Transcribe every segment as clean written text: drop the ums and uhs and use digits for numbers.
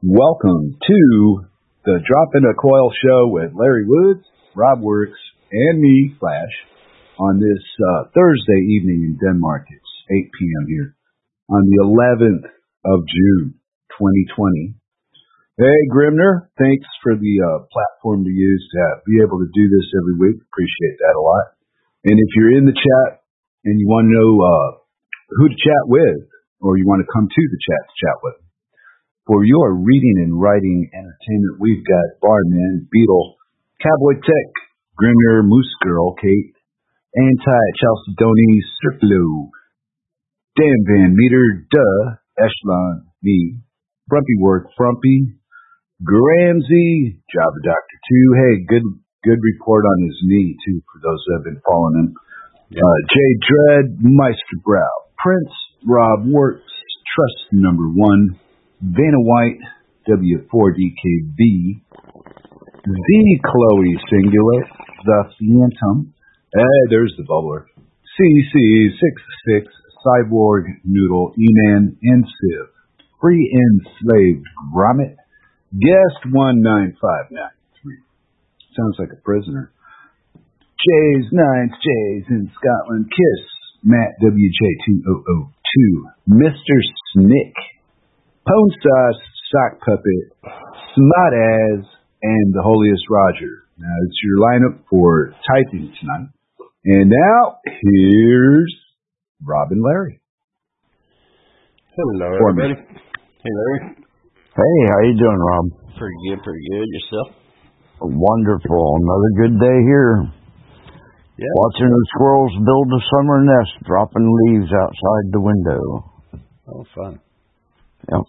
Welcome to the Drop in a Coil show with Larry Woods, Rob Works, and me, Flash, on this Thursday evening in Denmark. It's 8 p.m. here on the 11th of June, 2020. Hey, Grimner, thanks for the platform to use to be able to do this every week. Appreciate that a lot. And if you're in the chat and you want to know who to chat with, or you want to come to the chat with, for your reading and writing entertainment, we've got Barman, Beetle, Cowboy Tech, Grimner, Moose Girl, Kate, Anti-Chalcedony, Circlo, Dan Van Meter, Echelon, me, Frumpy Work, Frumpy, Gramsy, Java Doctor 2. Hey, good report on his knee, too, for those that have been following him. Jay Dread, Meister Brow, Prince, Rob Works, Trust Number 1, Vanna White, W4DKB, the Chloe Singular, the Phantom, there's the Bubbler, CC66, Cyborg, Noodle, E-Man, and Civ, Free Enslaved Grommet, Guest 19593, sounds like a prisoner, J's, Nines, J's in Scotland, Kiss, Matt WJ2002, Mr. Snick, Pone Sauce, Sock Puppet, Smart As, and the Holiest Roger. Now, it's your lineup for typing tonight. And now, here's Rob and Larry. Hello, everybody. Hey, Larry. Hey, how you doing, Rob? Pretty good. Yourself? Wonderful. Another good day here. Yeah. Watching the squirrels build a summer nest, dropping leaves outside the window. Oh, fun. Yep.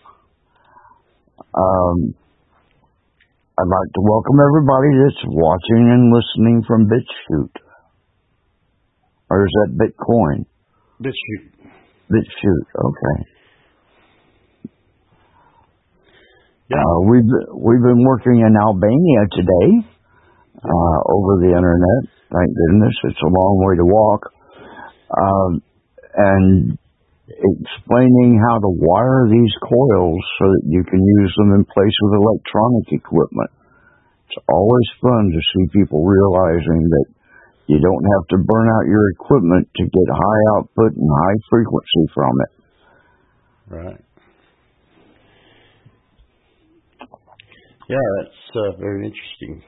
I'd like to welcome everybody that's watching and listening from BitChute. Or is that Bitcoin? BitChute. BitChute, okay. Yeah. We've been working in Albania today, over the internet. Thank goodness, it's a long way to walk. And explaining how to wire these coils so that you can use them in place of electronic equipment. It's always fun to see people realizing that you don't have to burn out your equipment to get high output and high frequency from it. Right. Yeah, that's very interesting.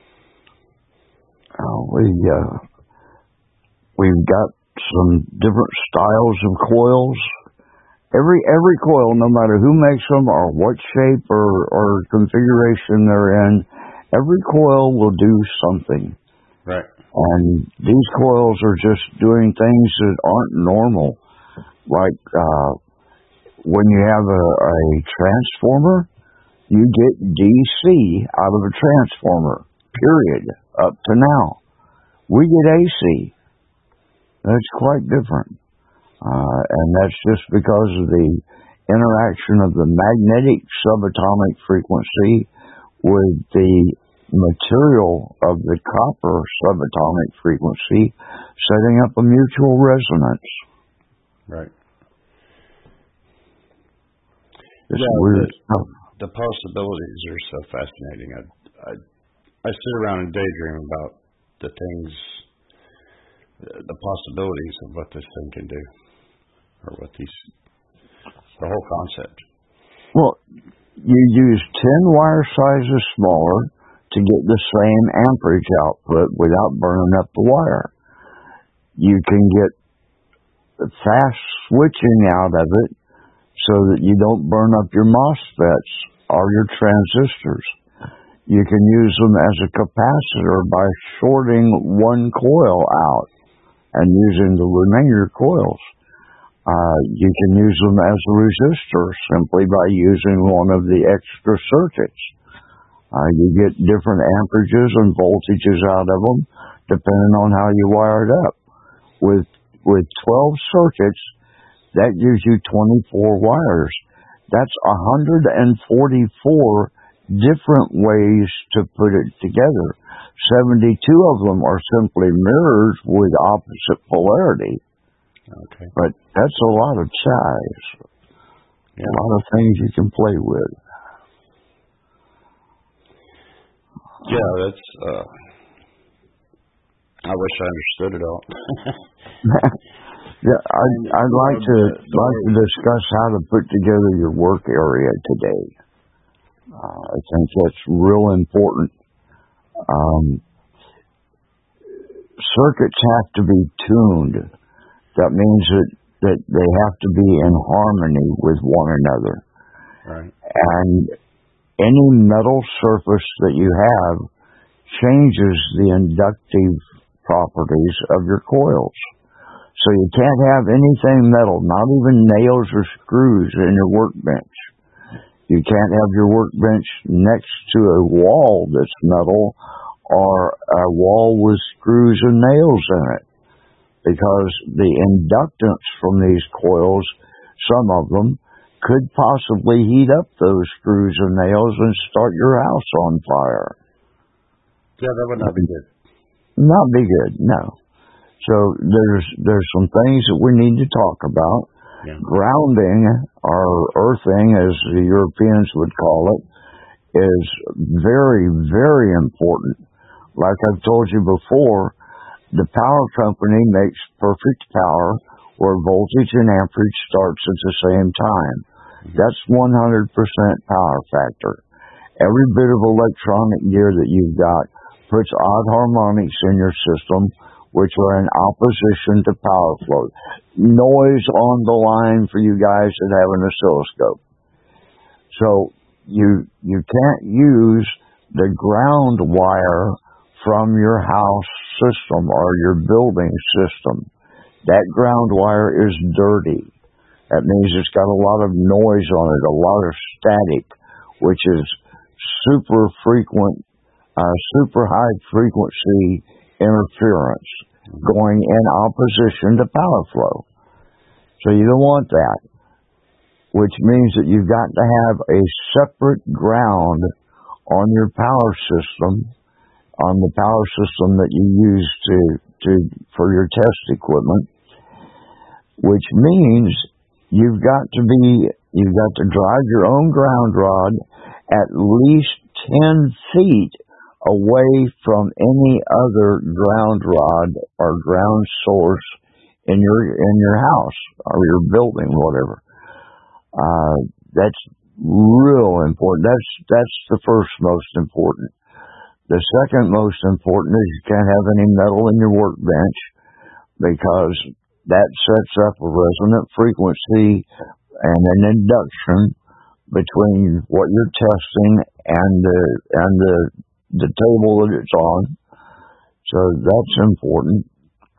We've got some different styles of coils. Every coil, no matter who makes them or what shape or configuration they're in, every coil will do something. Right. And these coils are just doing things that aren't normal. Like when you have a transformer, you get DC out of a transformer, period, up to now. We get AC. That's quite different. And that's just because of the interaction of the magnetic subatomic frequency with the material of the copper subatomic frequency, setting up a mutual resonance. Right. The possibilities are so fascinating. I sit around and daydream about the things, the possibilities of what this thing can do, or the whole concept. Well, you use 10 wire sizes smaller to get the same amperage output without burning up the wire. You can get fast switching out of it so that you don't burn up your MOSFETs or your transistors. You can use them as a capacitor by shorting one coil out and using the remainder coils. You can use them as a resistor simply by using one of the extra circuits. You get different amperages and voltages out of them depending on how you wire it up. With 12 circuits, that gives you 24 wires. That's 144 different ways to put it together. 72 of them are simply mirrors with opposite polarity. Okay. But that's a lot of size. Yeah. A lot of things you can play with. Yeah, that's. I wish I understood it all. Yeah, I'd like to discuss how to put together your work area today. I think that's real important. Circuits have to be tuned. That means that they have to be in harmony with one another. Right. And any metal surface that you have changes the inductive properties of your coils. So you can't have anything metal, not even nails or screws in your workbench. You can't have your workbench next to a wall that's metal or a wall with screws and nails in it, because the inductance from these coils, some of them, could possibly heat up those screws and nails and start your house on fire. Yeah, that would not be good. Not be good, no. So there's some things that we need to talk about. Yeah. Grounding, or earthing, as the Europeans would call it, is very, very important. Like I've told you before, the power company makes perfect power where voltage and amperage starts at the same time. That's 100% power factor. Every bit of electronic gear that you've got puts odd harmonics in your system, which are in opposition to power flow. Noise on the line for you guys that have an oscilloscope. So you can't use the ground wire from your house system or your building system. That ground wire is dirty. That means it's got a lot of noise on it, a lot of static, which is super high frequency interference going in opposition to power flow. So you don't want that, which means that you've got to have a separate ground on your power system, on the power system that you use for your test equipment, which means you've got to drive your own ground rod at least 10 feet away from any other ground rod or ground source in your house or your building, whatever. That's real important. That's the first most important. The second most important is you can't have any metal in your workbench, because that sets up a resonant frequency and an induction between what you're testing and the table that it's on. So that's important.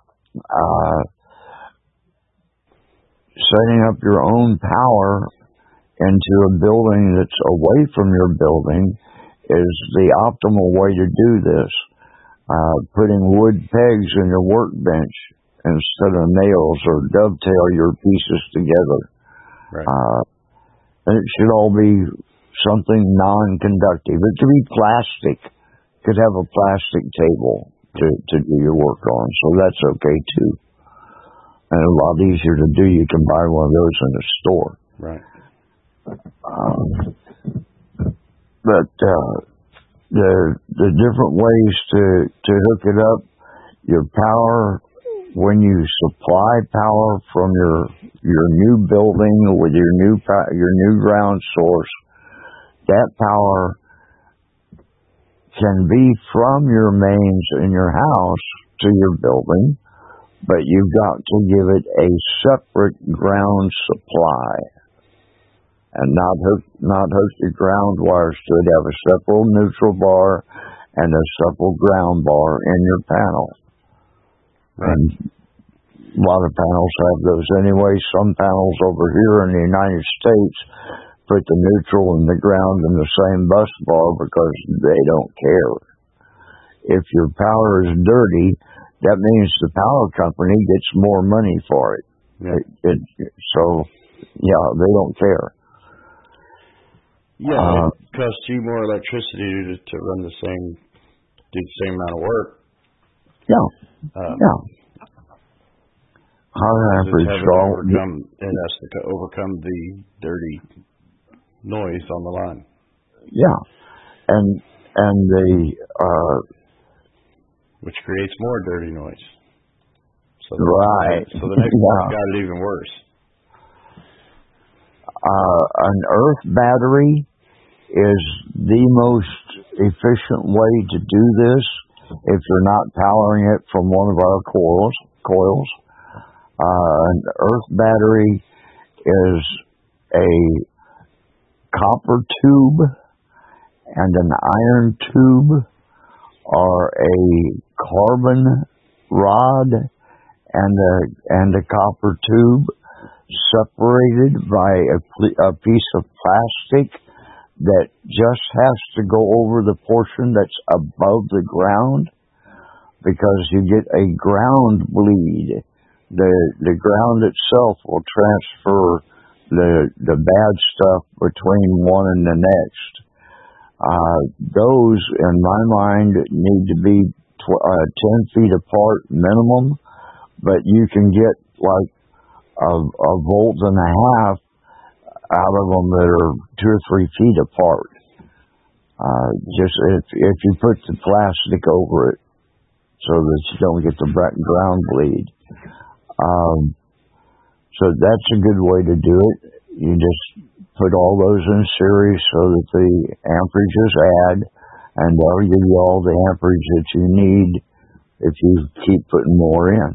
Setting up your own power into a building that's away from your building is the optimal way to do this. Putting wood pegs in your workbench instead of nails, or dovetail your pieces together. Right. And it should all be something non-conductive. It could be plastic. It could have a plastic table to do your work on, so that's okay too. And a lot easier to do. You can buy one of those in the store. Right. But the different ways to hook it up, your power, when you supply power from your new building with your new ground source, that power can be from your mains in your house to your building, but you've got to give it a separate ground supply. And not hook your ground wires to it. Have a separate neutral bar and a separate ground bar in your panel. Right. And a lot of panels have those anyway. Some panels over here in the United States put the neutral and the ground in the same bus bar because they don't care. If your power is dirty, that means the power company gets more money for it. Yeah. So, they don't care. Yeah, it costs you more electricity to run do the same amount of work. Yeah. Higher amperage it has to overcome the dirty noise on the line. Yeah, and which creates more dirty noise. So right. So the next one got it even worse. An earth battery is the most efficient way to do this if you're not powering it from one of our coils. An earth battery is a copper tube and an iron tube, or a carbon rod and a copper tube separated by a piece of plastic that just has to go over the portion that's above the ground, because you get a ground bleed. The ground itself will transfer the bad stuff between one and the next. Those, in my mind, need to be 10 feet apart minimum, but you can get like a volt and a half out of them that are 2 or 3 feet apart. Just if you put the plastic over it so that you don't get the ground bleed. So that's a good way to do it. You just put all those in series so that the amperages add, and they'll give you all the amperage that you need if you keep putting more in.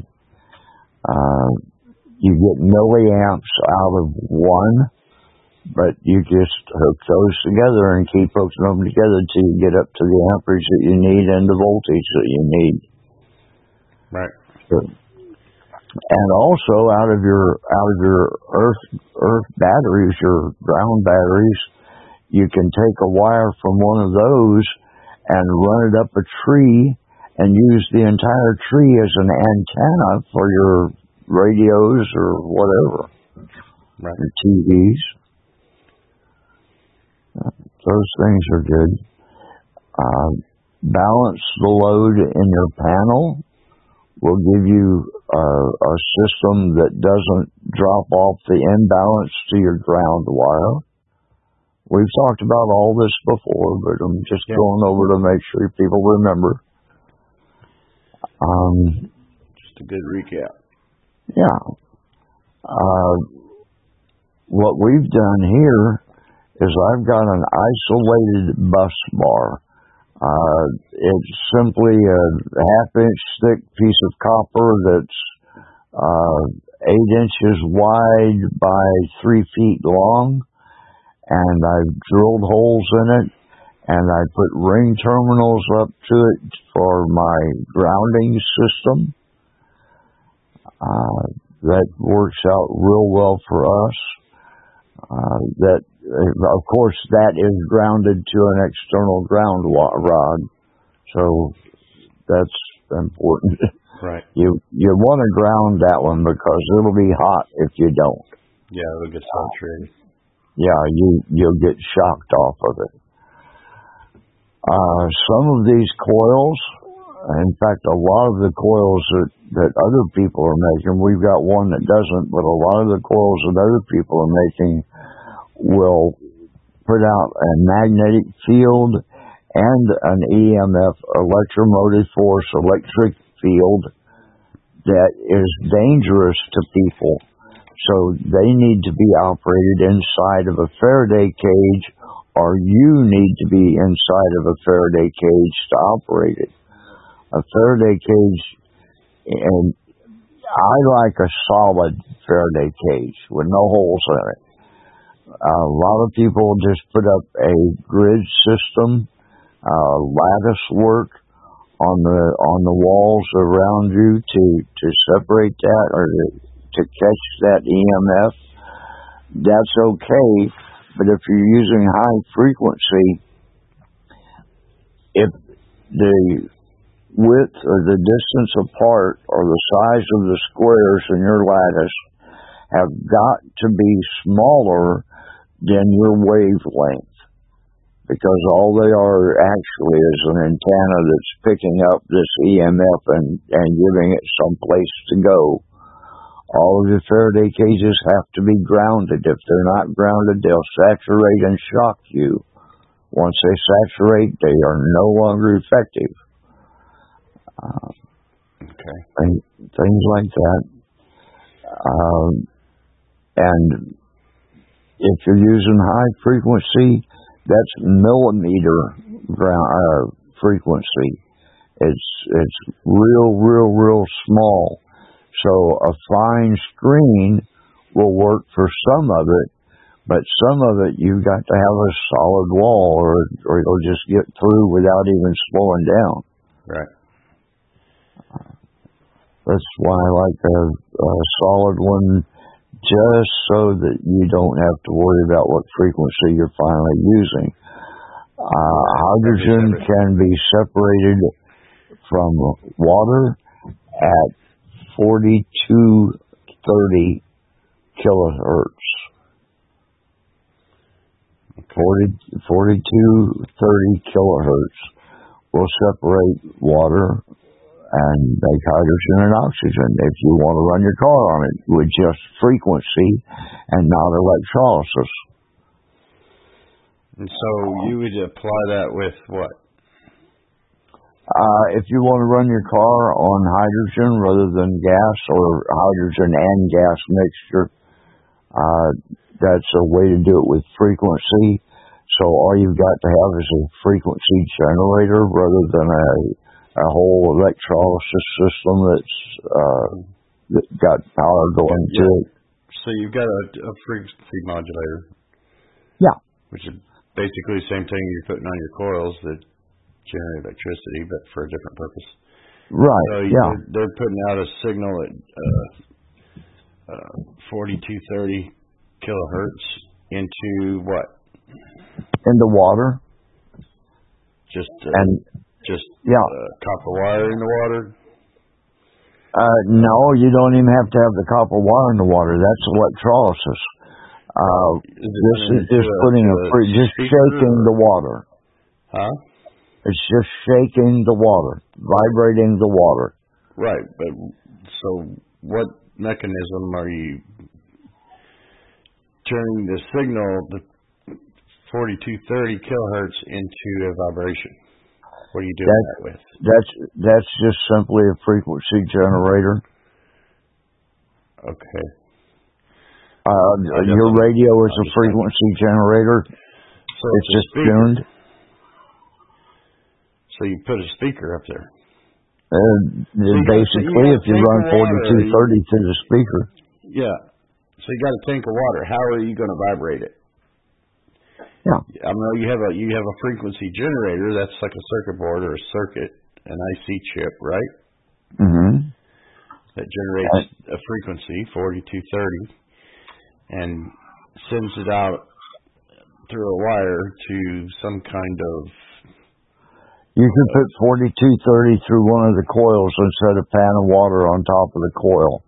You get milliamps out of one, but you just hook those together and keep hooking them together till you get up to the amperage that you need and the voltage that you need. Right. And also out of your earth batteries, your ground batteries, you can take a wire from one of those and run it up a tree and use the entire tree as an antenna for your radios or whatever, right. Your TVs. Those things are good. Balance the load in your panel will give you a system that doesn't drop off the imbalance to your ground wire. We've talked about all this before, but I'm just going over to make sure people remember. Just a good recap. Yeah. What we've done here is I've got an isolated bus bar. It's simply a half-inch thick piece of copper that's 8 inches wide by 3 feet long, and I've drilled holes in it, and I put ring terminals up to it for my grounding system. That works out real well for us. Of course, that is grounded to an external ground rod, so that's important. Right. You want to ground that one because it'll be hot if you don't. Yeah, it'll get saturated. Yeah, you'll get shocked off of it. Some of these coils, in fact, a lot of the coils that other people are making, we've got one that doesn't, but a lot of the coils that other people are making will put out a magnetic field and an EMF, electromotive force, electric field, that is dangerous to people. So they need to be operated inside of a Faraday cage, or you need to be inside of a Faraday cage to operate it. A Faraday cage, and I like a solid Faraday cage with no holes in it. A lot of people just put up a grid system, lattice work on the walls around you to separate that or to catch that EMF. That's okay, but if you're using high frequency, if the width or the distance apart or the size of the squares in your lattice have got to be smaller than your wavelength, because all they are actually is an antenna that's picking up this EMF and giving it some place to go. All of the Faraday cages have to be grounded. If they're not grounded, they'll saturate and shock you Once they saturate, they are no longer effective. Okay. And things like that. And if you're using high frequency, that's millimeter frequency. It's real small. So a fine screen will work for some of it, but some of it you've got to have a solid wall, or it'll just get through without even slowing down. Right. That's why I like a solid one, just so that you don't have to worry about what frequency you're finally using. Hydrogen can be separated from water at 4230 kilohertz. 4230 kilohertz will separate water and make hydrogen and oxygen if you want to run your car on it with just frequency and not electrolysis. And so you would apply that with what? If you want to run your car on hydrogen rather than gas, or hydrogen and gas mixture, that's a way to do it with frequency. So all you've got to have is a frequency generator rather than a whole electrolysis system that's got power going to it. So you've got a frequency modulator. Yeah. Which is basically the same thing you're putting on your coils that generate electricity, but for a different purpose. Right. So they're putting out a signal at 4230 kilohertz into what? Into water. Just copper wire in the water? No, you don't even have to have the copper wire in the water. That's electrolysis. This is just putting just shaking the water. Huh? It's just shaking the water, vibrating the water. Right, but so what mechanism are you turning the signal, the 4230 kilohertz, into a vibration? What are you doing that with? That's just simply a frequency generator. Okay. Your radio is a frequency generator. So it's just tuned. So you put a speaker up there. Basically, if you run 4230 through the speaker. Yeah. So you got a tank of water. How are you going to vibrate it? Yeah. I know you have a frequency generator. That's like a circuit board or a circuit, an IC chip, right? Mm-hmm. That generates a frequency, 4230, and sends it out through a wire to some kind of... You can put 4230 through one of the coils and set a pan of water on top of the coil.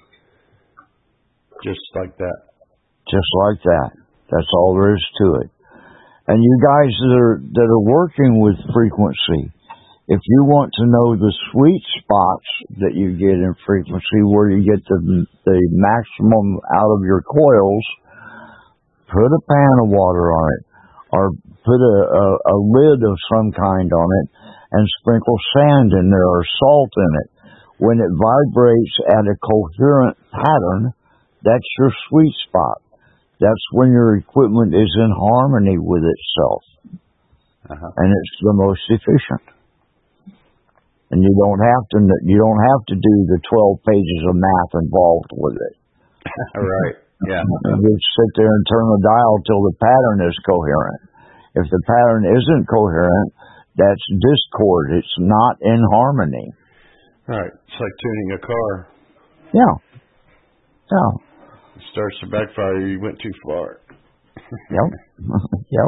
Just like that. Just like that. That's all there is to it. And you guys that are working with frequency, if you want to know the sweet spots that you get in frequency, where you get the maximum out of your coils, put a pan of water on it, or put a lid of some kind on it, and sprinkle sand in there or salt in it. When it vibrates at a coherent pattern, that's your sweet spot. That's when your equipment is in harmony with itself. And it's the most efficient. And you don't have to do the 12 pages of math involved with it. Right. Yeah. You sit there and turn the dial till the pattern is coherent. If the pattern isn't coherent, that's discord. It's not in harmony. Right. It's like tuning a car. Yeah. Yeah. It starts to backfire. You went too far. Yep. Yep.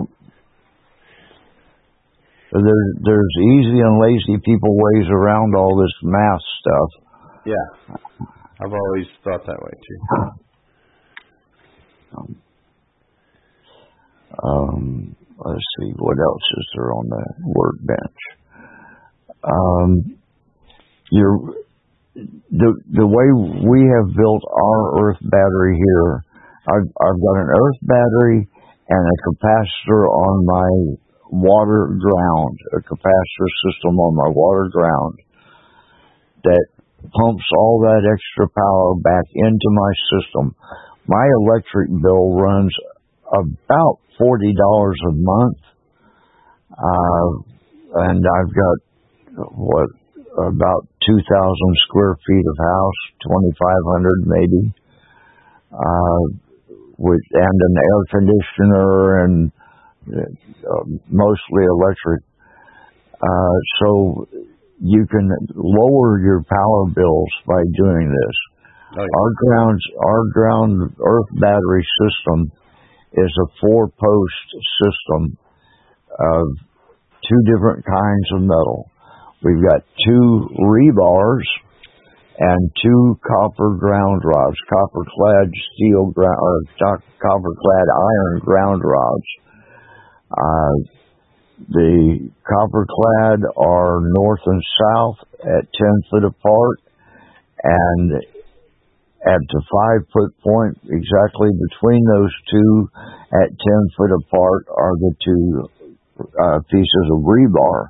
So there's easy and lazy people ways around all this math stuff. Yeah. I've always thought that way too. Let's see, what else is there on the workbench? The way we have built our earth battery here, I've got an earth battery and a capacitor on my water ground, a capacitor system on my water ground that pumps all that extra power back into my system. My electric bill runs about $40 a month, and I've got about 2,000 square feet of house, 2,500 maybe, and an air conditioner and mostly electric. So you can lower your power bills by doing this. Oh, yeah. Our ground earth battery system is a 4-post system of 2 different kinds of metal. We've got 2 rebars and 2 copper ground rods, copper-clad steel ground, or copper-clad iron ground rods. The copper-clad are north and south at 10 foot apart, and at the 5-foot point, exactly between those 2, at 10 foot apart, are the 2 pieces of rebar.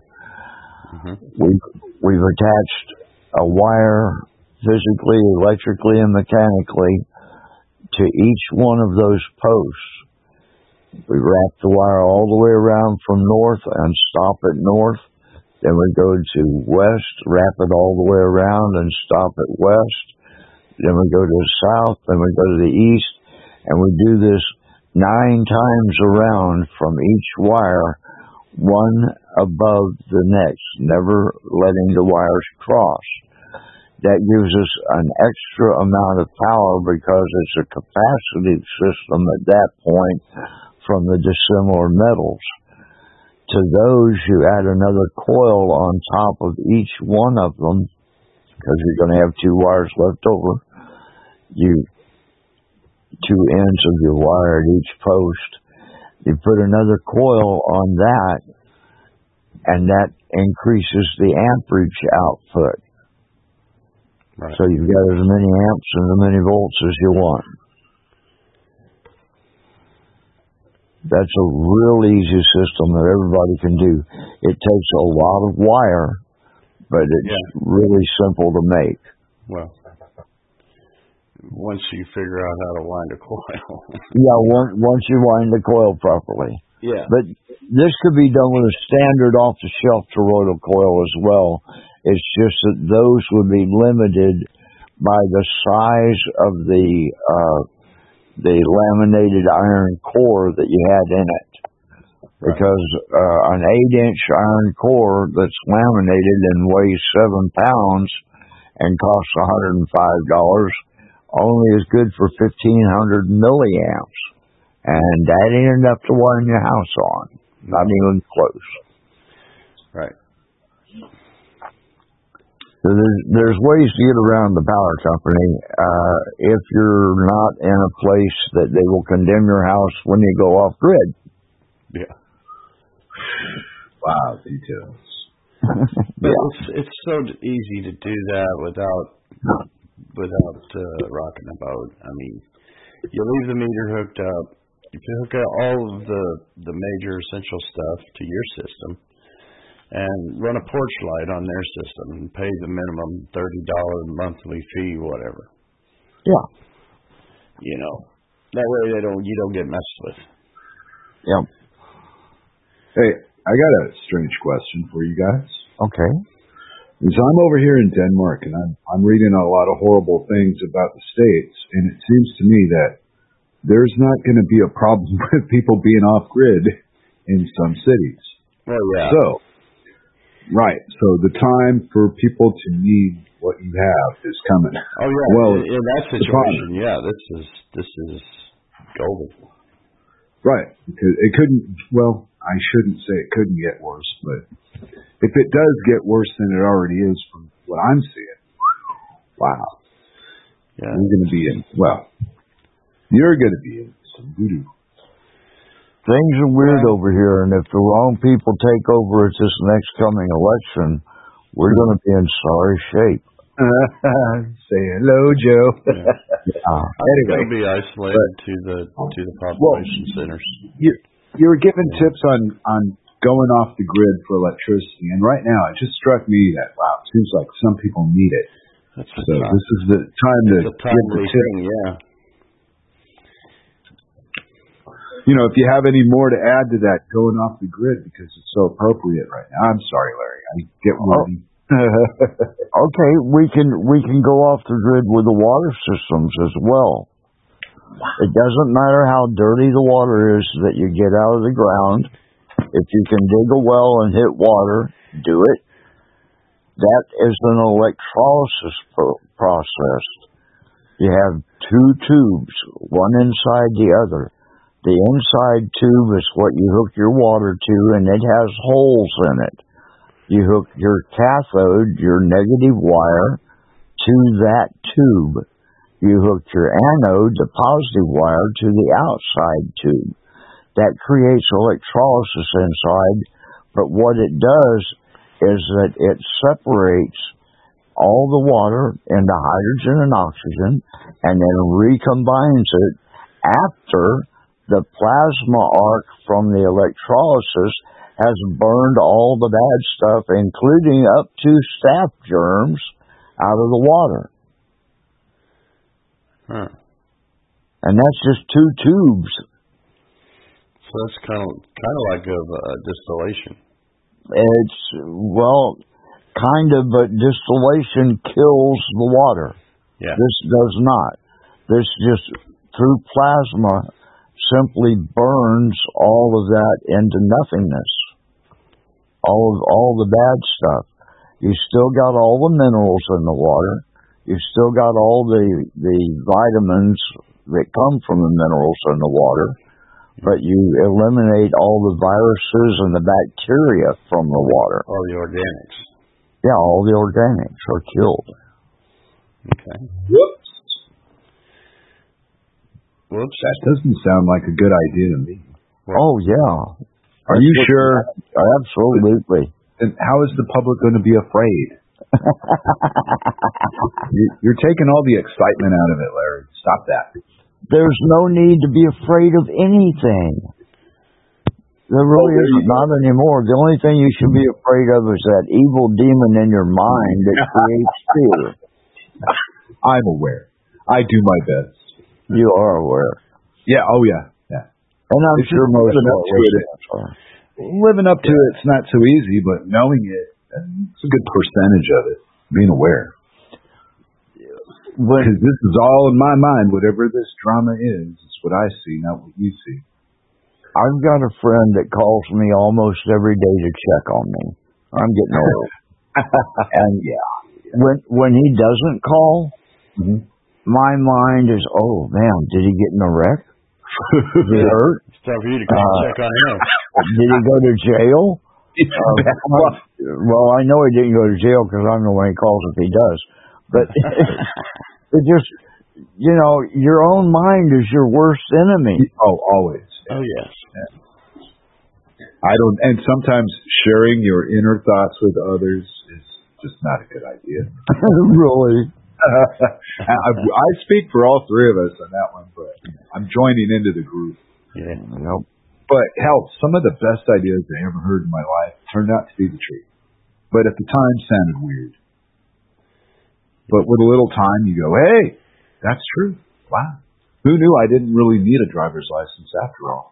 We've attached a wire physically, electrically, and mechanically to each one of those posts. We wrap the wire all the way around from north and stop at north. Then we go to west, wrap it all the way around and stop at west. Then we go to the south, then we go to the east, and we do this 9 times around from each wire, one above the next, never letting the wires cross. That gives us an extra amount of power because it's a capacitive system at that point from the dissimilar metals. To those, you add another coil on top of each one of them, because you're going to have 2 wires left over. 2 ends of your wire at each post. You put another coil on that, and that increases the amperage output. Right. So you've got as many amps and as many volts as you want. That's a real easy system that everybody can do. It takes a lot of wire, but it's really simple to make. Well, once you figure out how to wind a coil. Once you wind the coil properly. Yeah. But this could be done with a standard off-the-shelf toroidal coil as well. It's just that those would be limited by the size of the laminated iron core that you had in it. Right. Because an 8-inch iron core that's laminated and weighs 7 pounds and costs $105 only is good for 1,500 milliamps. And that ain't enough to wind your house on. Not even close. Right. So there's ways to get around the power company if you're not in a place that they will condemn your house when you go off grid. Yeah. Wow, details. But it's so easy to do that without rocking the boat. I mean, you leave the meter hooked up. You can hook up all of the major essential stuff to your system and run a porch light on their system and pay the minimum $30 monthly fee, whatever. Yeah. You know, that way you don't get messed with. Yep. Hey, I got a strange question for you guys. Okay. Because I'm over here in Denmark and I'm reading a lot of horrible things about the States, and it seems to me that there's not going to be a problem with people being off grid in some cities. Well, yeah. So the time for people to need what you have is coming. Oh yeah. Well, in that situation, this is golden. Right. Because it couldn't. Well, I shouldn't say it couldn't get worse, but if it does get worse than it already is from what I'm seeing, wow. Yeah. You're going to be in. Well, you're going to be in some voodoo. Things are weird over here, and if the wrong people take over at this next coming election, we're going to be in sorry shape. Say hello, Joe. Anyway, they'll be isolated to the population centers. You were giving tips on going off the grid for electricity. And right now, it just struck me that, wow, it seems like some people need it. That's so this is the time to get the tip. Thing, yeah. You know, if you have any more to add to that, going off the grid, because it's so appropriate right now. I'm sorry, Larry. I get wordy. Okay, we can go off the grid with the water systems as well. It doesn't matter how dirty the water is that you get out of the ground. If you can dig a well and hit water, do it. That is an electrolysis process. You have two tubes, one inside the other. The inside tube is what you hook your water to, and it has holes in it. You hook your cathode, your negative wire, to that tube. You hook your anode, the positive wire, to the outside tube. That creates electrolysis inside, but what it does is that it separates all the water into hydrogen and oxygen, and then recombines it after the plasma arc from the electrolysis has burned all the bad stuff, including up to staph germs, out of the water. Huh. And that's just two tubes. So that's kind of like a distillation. It's, well, kind of, but distillation kills the water. Yeah. This does not. This just, through plasma, simply burns all of that into nothingness. All the bad stuff. You still got all the minerals in the water. You still got all the vitamins that come from the minerals in the water. But you eliminate all the viruses and the bacteria from the water. All the organics. Yeah, all the organics are killed. Okay. Whoops. Whoops. That doesn't sound like a good idea to me. Oh, yeah. Are you sure? Absolutely. And how is the public going to be afraid? You're taking all the excitement out of it, Larry. Stop that. There's no need to be afraid of anything. There really isn't, not anymore. The only thing you should be afraid of is that evil demon in your mind that creates fear. I'm aware. I do my best. You are aware. Yeah, oh yeah. Yeah. And I'm sure most listeners are. Living up to it's not so easy, but knowing it, it's a good percentage of it, being aware. Because this is all in my mind. Whatever this drama is, it's what I see, not what you see. I've got a friend that calls me almost every day to check on me. I'm getting old. And when he doesn't call, my mind is, oh, man, did he get in a wreck? Did he hurt? It's time for you to come check on him. Did he go to jail? Well, I know he didn't go to jail because I know when he calls if he does. But it just, you know, your own mind is your worst enemy. Oh, always. Oh, yes. I don't, and sometimes sharing your inner thoughts with others is just not a good idea. Really? I speak for all three of us on that one, but I'm joining into the group. Yeah. Nope. But hell, some of the best ideas I ever heard in my life turned out to be the truth. But at the time sounded weird. But with a little time, you go, hey, that's true. Wow. Who knew I didn't really need a driver's license after all?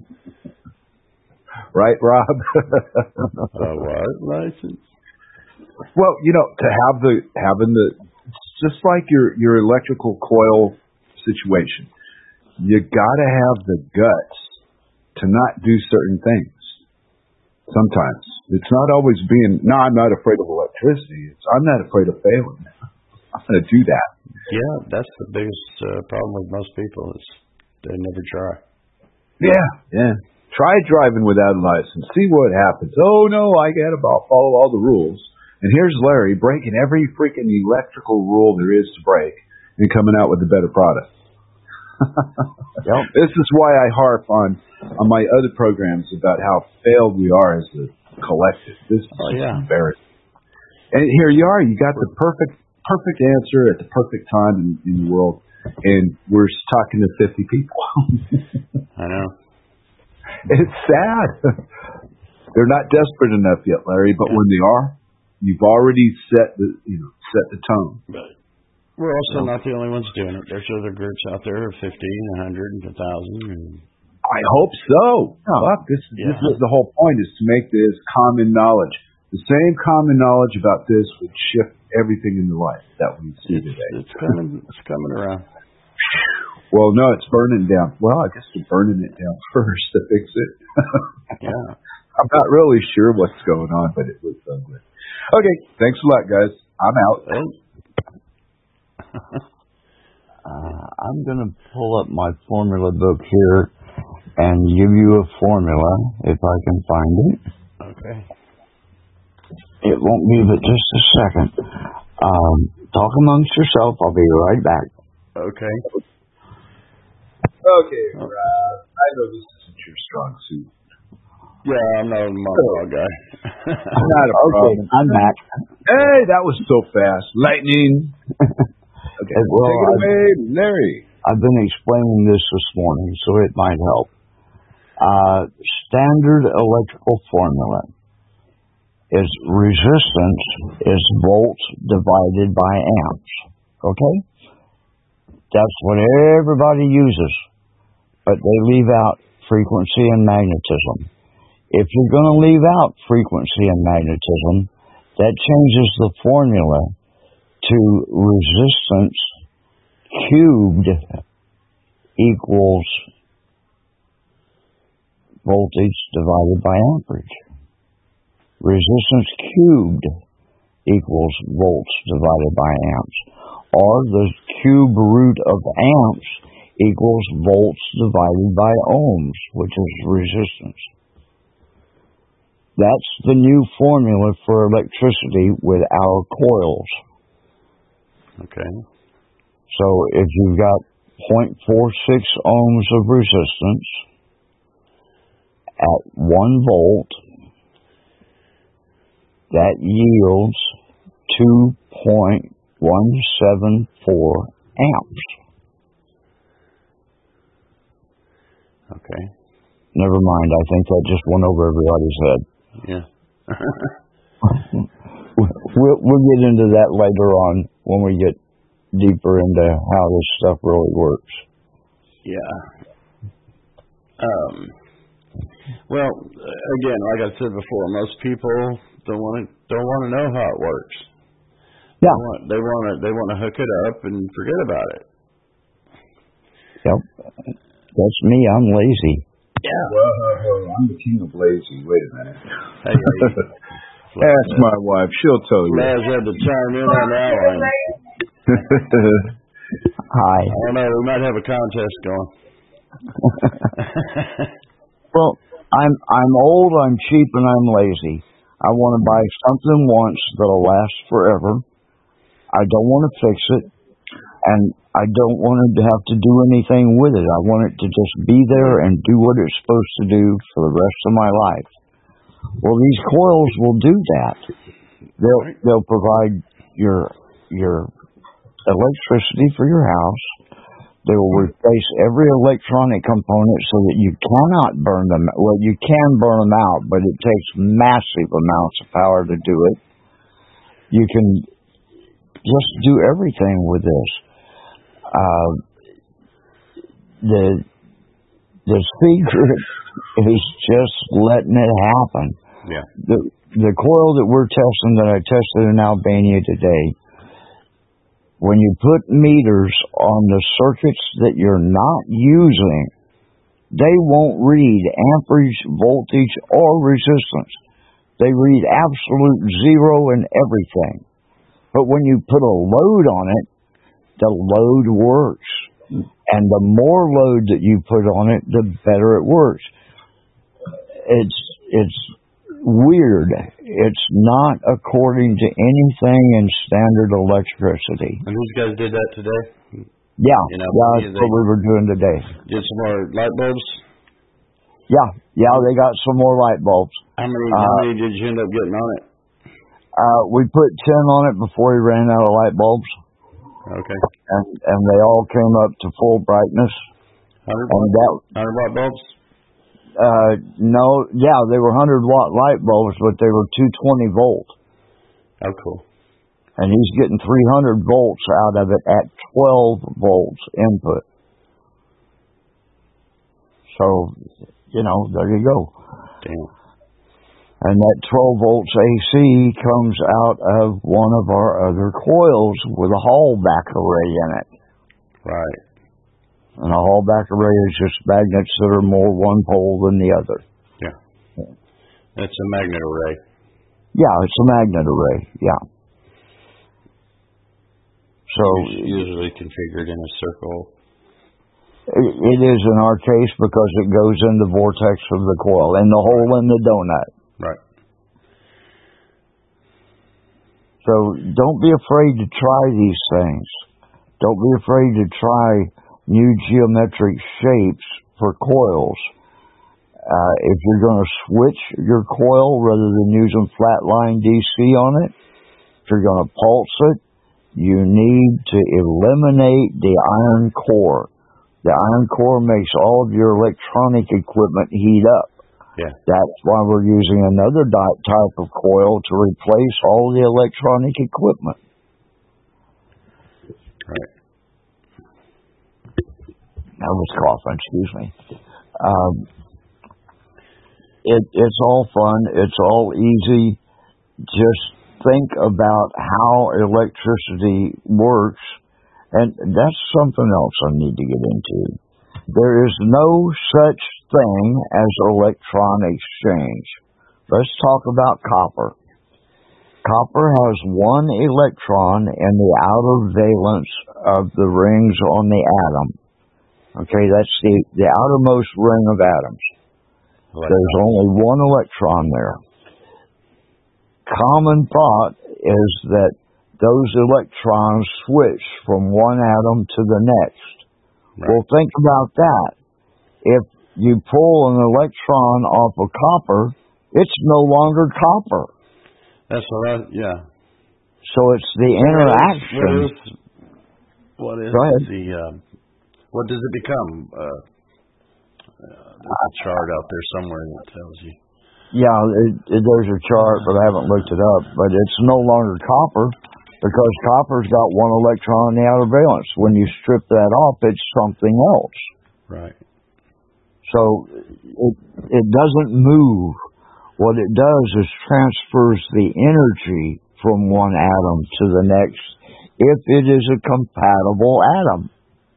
Right, Rob? A what license? Well, you know, to have having the, just like your electrical coil situation, you gotta have the guts to not do certain things. Sometimes. It's not always being, no, I'm not afraid of electricity. I'm not afraid of failing. I'm going to do that. Yeah, that's the biggest problem with most people is they never try. Yeah. Try driving without a license. See what happens. Oh, no, I got to follow all the rules. And here's Larry breaking every freaking electrical rule there is to break and coming out with a better product. Yep. This is why I harp on my other programs about how failed we are as a collective. This is embarrassing. And here you are. You got the perfect answer at the perfect time in the world, and we're talking to 50 people. I know. It's sad. They're not desperate enough yet, Larry, but when they are, you've already set the tone. But we're also not the only ones doing it. There's other groups out there of 50 and 100 and 1,000. I hope so. Fuck, this is the whole point, is to make this common knowledge. The same common knowledge about this would shift everything in the life that we see today. It's coming around. Well, no, it's burning down. Well, I guess we're burning it down first to fix it. Yeah. I'm not really sure what's going on, but it looks ugly. Okay, thanks a lot, guys. I'm out. I'm going to pull up my formula book here and give you a formula if I can find it. Okay. It won't be but just a second. Talk amongst yourself. I'll be right back. Okay. Okay, I know this isn't your strong suit. Yeah, I'm not a monologue guy. Not a problem. I'm back. Hey, that was so fast. Lightning. Okay, well, take it away, Larry. I've been explaining this morning, so it might help. Standard electrical formula is resistance is volts divided by amps. Okay? That's what everybody uses. But they leave out frequency and magnetism. If you're going to leave out frequency and magnetism, that changes the formula to resistance cubed equals voltage divided by amperage. Resistance cubed equals volts divided by amps. Or the cube root of amps equals volts divided by ohms, which is resistance. That's the new formula for electricity with our coils. Okay. So if you've got 0.46 ohms of resistance at 1 volt, that yields 2.174 amps. Okay. Never mind, I think that just went over everybody's head. Yeah. We'll get into that later on when we get deeper into how this stuff really works. Yeah. Well, again, like I said before, most people don't want to know how it works. Yeah. They want to hook it up and forget about it. Yep. That's me. I'm lazy. Yeah. Whoa, I'm the king of lazy. Wait a minute. Hey, ask my wife. She'll tell you. Laz had to chime in on that one. Hi. I don't know. We might have a contest going. Well, I'm old, I'm cheap, and I'm lazy. I want to buy something once that'll last forever. I don't want to fix it, and I don't want to have to do anything with it. I want it to just be there and do what it's supposed to do for the rest of my life. Well, these coils will do that. They'll provide your electricity for your house. They will replace every electronic component so that you cannot burn them. Well, you can burn them out, but it takes massive amounts of power to do it. You can just do everything with this. The secret is just letting it happen. Yeah. The coil that we're testing, that I tested in Albania today, when you put meters on the circuits that you're not using, they won't read amperage, voltage, or resistance. They read absolute zero and everything. But when you put a load on it, the load works. And the more load that you put on it, the better it works. It's weird. It's not according to anything in standard electricity. And these guys did that today? Yeah, that's what we were doing today. Did some more light bulbs? Yeah, they got some more light bulbs. How many did you end up getting on it? We put 10 on it before we ran out of light bulbs. Okay. And they all came up to full brightness. 100 watt bulbs? No, yeah, they were 100-watt light bulbs, but they were 220 volt. Oh, cool. And he's getting 300 volts out of it at 12 volts input. So, there you go. Damn. And that 12 volts AC comes out of one of our other coils with a Hall-back array in it. Right. And a Hall-back array is just magnets that are more one pole than the other. Yeah. It's a magnet array. Yeah, it's a magnet array, yeah. So it's usually configured in a circle. It is in our case because it goes in the vortex of the coil, in the hole in the donut. Right. So don't be afraid to try these things. Don't be afraid to try new geometric shapes for coils. If you're going to switch your coil rather than using flatline DC on it, if you're going to pulse it, you need to eliminate the iron core. The iron core makes all of your electronic equipment heat up. Yeah. That's why we're using another type of coil to replace all the electronic equipment. Right. I was coughing, excuse me. It's all fun. It's all easy. Just think about how electricity works, and that's something else I need to get into. There is no such thing as electron exchange. Let's talk about copper. Copper has one electron in the outer valence of the rings on the atom. Okay, that's the outermost ring of atoms. There's only one electron there. Common thought is that those electrons switch from one atom to the next. Right. Well, think about that. If you pull an electron off of copper, it's no longer copper. That's what yeah. So it's the interaction. What is the, what does it become? There's a chart out there somewhere that tells you. Yeah, there's a chart, but I haven't looked it up. But it's no longer copper because copper's got one electron in the outer valence. When you strip that off, it's something else. Right. So it doesn't move. What it does is transfers the energy from one atom to the next if it is a compatible atom.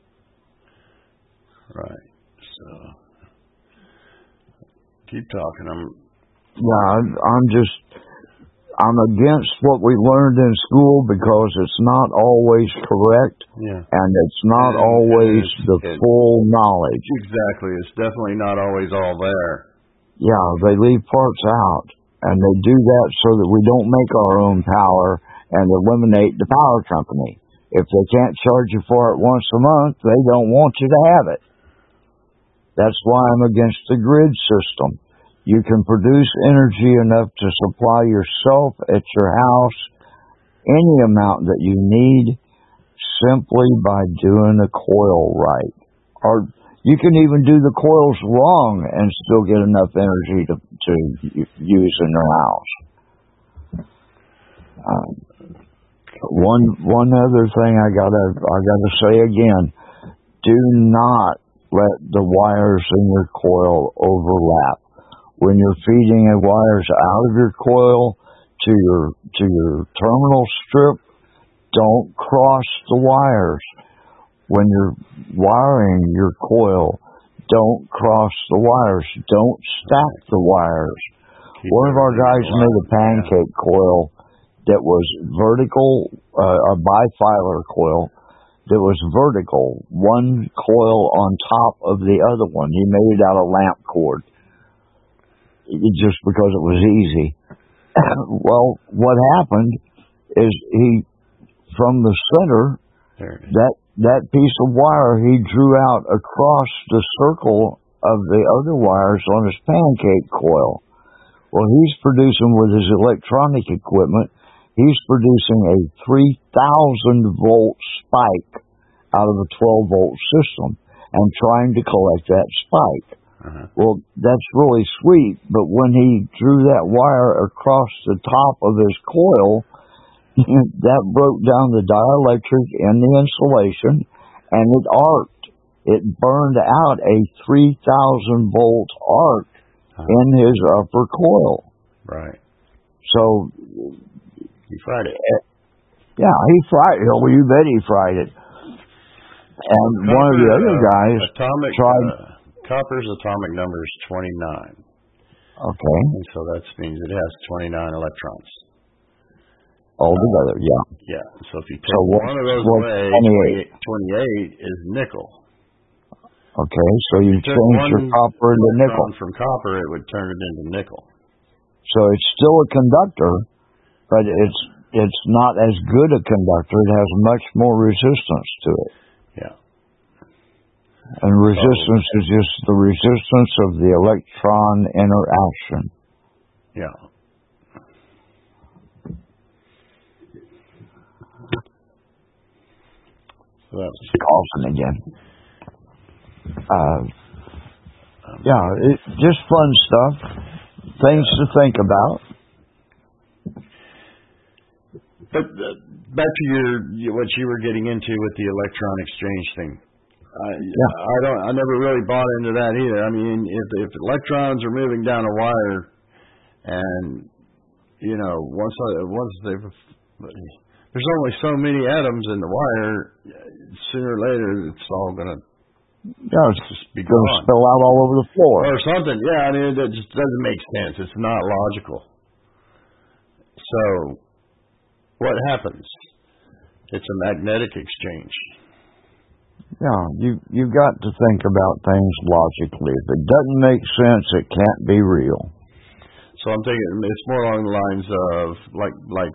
Right. So keep talking. I'm against what we learned in school because it's not always correct. Yeah. And it's not always the full knowledge. Exactly. It's definitely not always all there. Yeah, they leave parts out. And they do that so that we don't make our own power and eliminate the power company. If they can't charge you for it once a month, they don't want you to have it. That's why I'm against the grid system. You can produce energy enough to supply yourself at your house any amount that you need simply by doing the coil right. Or you can even do the coils wrong and still get enough energy to use in your house. One other thing I gotta say again: do not let the wires in your coil overlap. When you're feeding the wires out of your coil to your terminal strip, don't cross the wires. When you're wiring your coil, don't cross the wires. Don't stack the wires. One of our guys made a pancake coil that was vertical, a bifilar coil that was vertical, one coil on top of the other one. He made it out of lamp cord. Just because it was easy. Well, what happened is from the center, that piece of wire he drew out across the circle of the other wires on his pancake coil. Well, he's producing with his electronic equipment, he's producing a 3,000 volt spike out of a 12 volt system and trying to collect that spike. Well, that's really sweet, but when he drew that wire across the top of his coil, that broke down the dielectric in the insulation, and it arced. It burned out a 3,000 volt arc in his upper coil. Right. So he fried it. Yeah, he fried it. Oh, you bet he fried it. And one of the other guys tried. Copper's atomic number is 29. Okay. And so that means it has 29 electrons. Altogether, yeah. Yeah. So if you take one of those away, 28 is nickel. Okay, so you change your copper into nickel. From copper, it would turn it into nickel. So it's still a conductor, but it's not as good a conductor. It has much more resistance to it. Yeah. And resistance is just the resistance of the electron interaction. Yeah. So that's coughing again. Just fun stuff. Things to think about. But back to what you were getting into with the electron exchange thing. I never really bought into that either. I mean, if electrons are moving down a wire, and once there's only so many atoms in the wire, sooner or later it's all gonna just be gone. Spill out all over the floor or something. Yeah, I mean that just doesn't make sense. It's not logical. So what happens? It's a magnetic exchange. Yeah, you've got to think about things logically. If it doesn't make sense, it can't be real. So I'm thinking it's more along the lines of like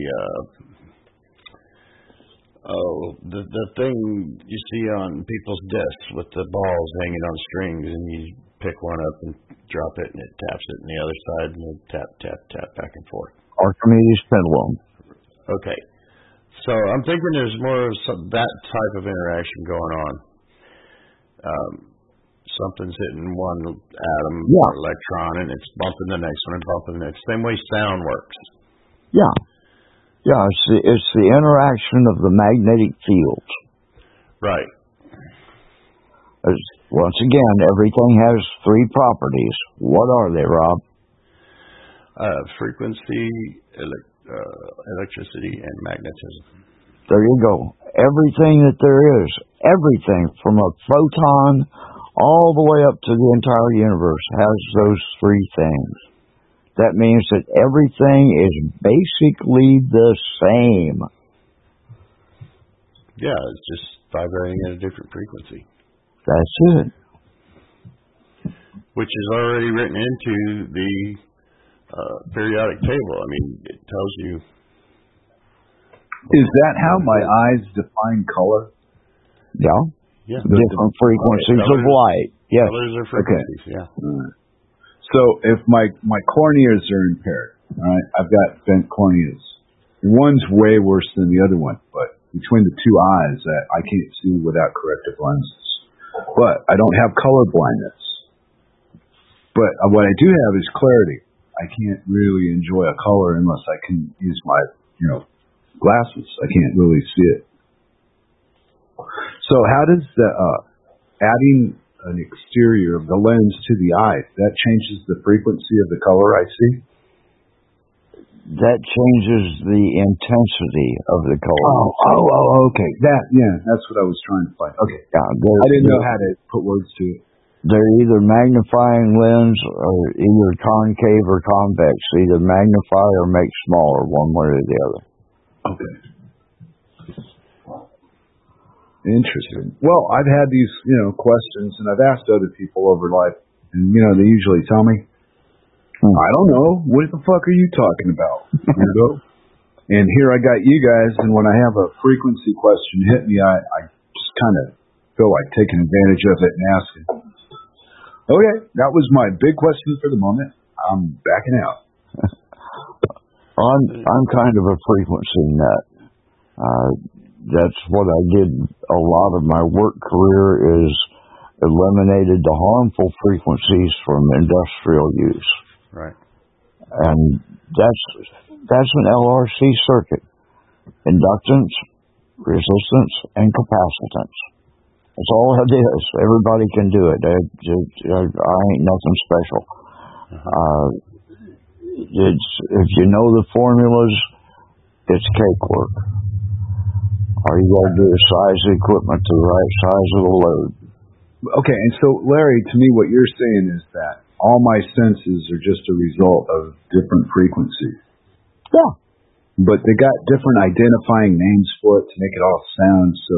the thing you see on people's desks with the balls hanging on strings, and you pick one up and drop it, and it taps it on the other side, and it tap back and forth. Archimedes pendulum. Okay. So I'm thinking there's more of that type of interaction going on. Something's hitting one atom or electron, and it's bumping the next one and bumping the next. Same way sound works. Yeah. Yeah, it's the interaction of the magnetic fields. Right. Once again, everything has three properties. What are they, Rob? Frequency, electricity, and magnetism. There you go. Everything that there is, everything from a photon all the way up to the entire universe has those three things. That means that everything is basically the same. Yeah, it's just vibrating at a different frequency. That's it. Which is already written into the periodic table. I mean, it tells you. Is that how my eyes define color? Yeah. Yeah. Different frequencies of light. Yes. Colors are frequencies, yeah. So if my corneas are impaired, all right, I've got bent corneas. One's way worse than the other one, but between the two eyes, I can't see without corrective lenses. But I don't have color blindness. But what I do have is clarity. I can't really enjoy a color unless I can use my, glasses. I can't really see it. So how does adding an exterior of the lens to the eye, that changes the frequency of the color I see? That changes the intensity of the color. Oh, okay. That's what I was trying to find. Okay. Yeah, I didn't know how to put words to it. They're either magnifying lens or either concave or convex. Either magnify or make smaller, one way or the other. Okay. Interesting. Well, I've had these, questions, and I've asked other people over life, and, they usually tell me, I don't know. What the fuck are you talking about? And here I got you guys, and when I have a frequency question hit me, I just kind of feel like taking advantage of it and asking. Okay, that was my big question for the moment. I'm backing out. I'm kind of a frequency nut. That's what I did a lot of my work career is eliminated the harmful frequencies from industrial use. Right. And that's an LRC circuit. Inductance, resistance, and capacitance. That's all it is. Everybody can do it. I ain't nothing special. If you know the formulas, it's cakework. All you got to do is size the equipment to the right size of the load. Okay, and so, Larry, to me what you're saying is that all my senses are just a result of different frequencies. Yeah. But they got different identifying names for it to make it all sound so,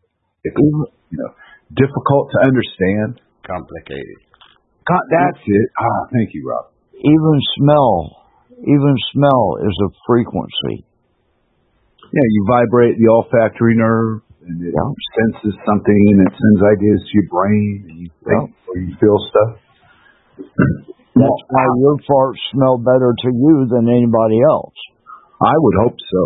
difficult to understand. Complicated. That's it. Thank you, Rob. Even smell is a frequency. Yeah, you vibrate the olfactory nerve, and it senses something, and it sends ideas to your brain, and you think or you feel stuff. That's why your farts smell better to you than anybody else. I would hope so.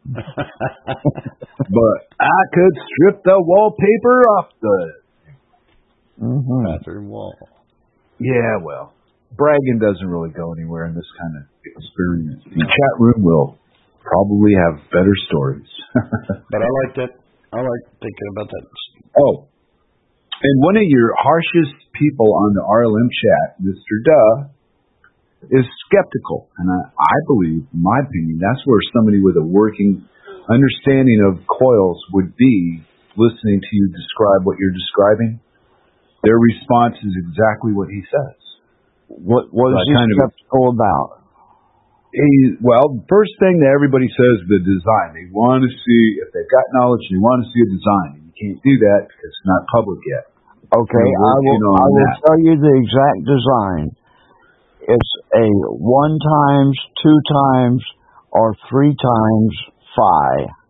But I could strip the wallpaper off the bathroom wall. Yeah, well, bragging doesn't really go anywhere in this kind of experience. The chat room will probably have better stories. But I like that. I like thinking about that. Oh, and one of your harshest people on the RLM chat, Mr. Duh, is skeptical. And I believe, in my opinion, that's where somebody with a working understanding of coils would be listening to you describe what you're describing. Their response is exactly what he says. What is he skeptical about? Well, first thing that everybody says is the design. They want to see, if they've got knowledge, they want to see a design. And you can't do that because it's not public yet. Okay, I will tell you the exact design. It's a 1 times, 2 times, or 3 times phi.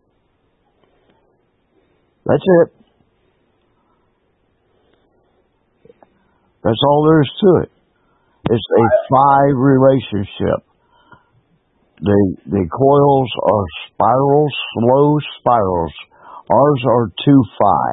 That's it. That's all there is to it. It's a phi relationship. The coils are spirals, slow spirals. Ours are 2 phi.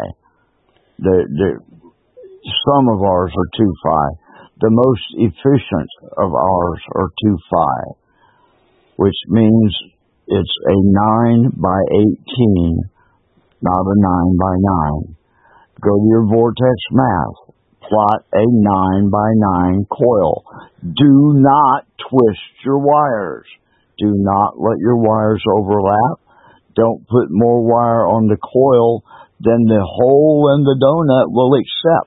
Some of ours are 2 phi. The most efficient of ours are 2 phi, which means it's a 9 by 18, not a 9 by 9. Go to your vortex math. Plot a 9 by 9 coil. Do not twist your wires. Do not let your wires overlap. Don't put more wire on the coil than the hole in the donut will accept.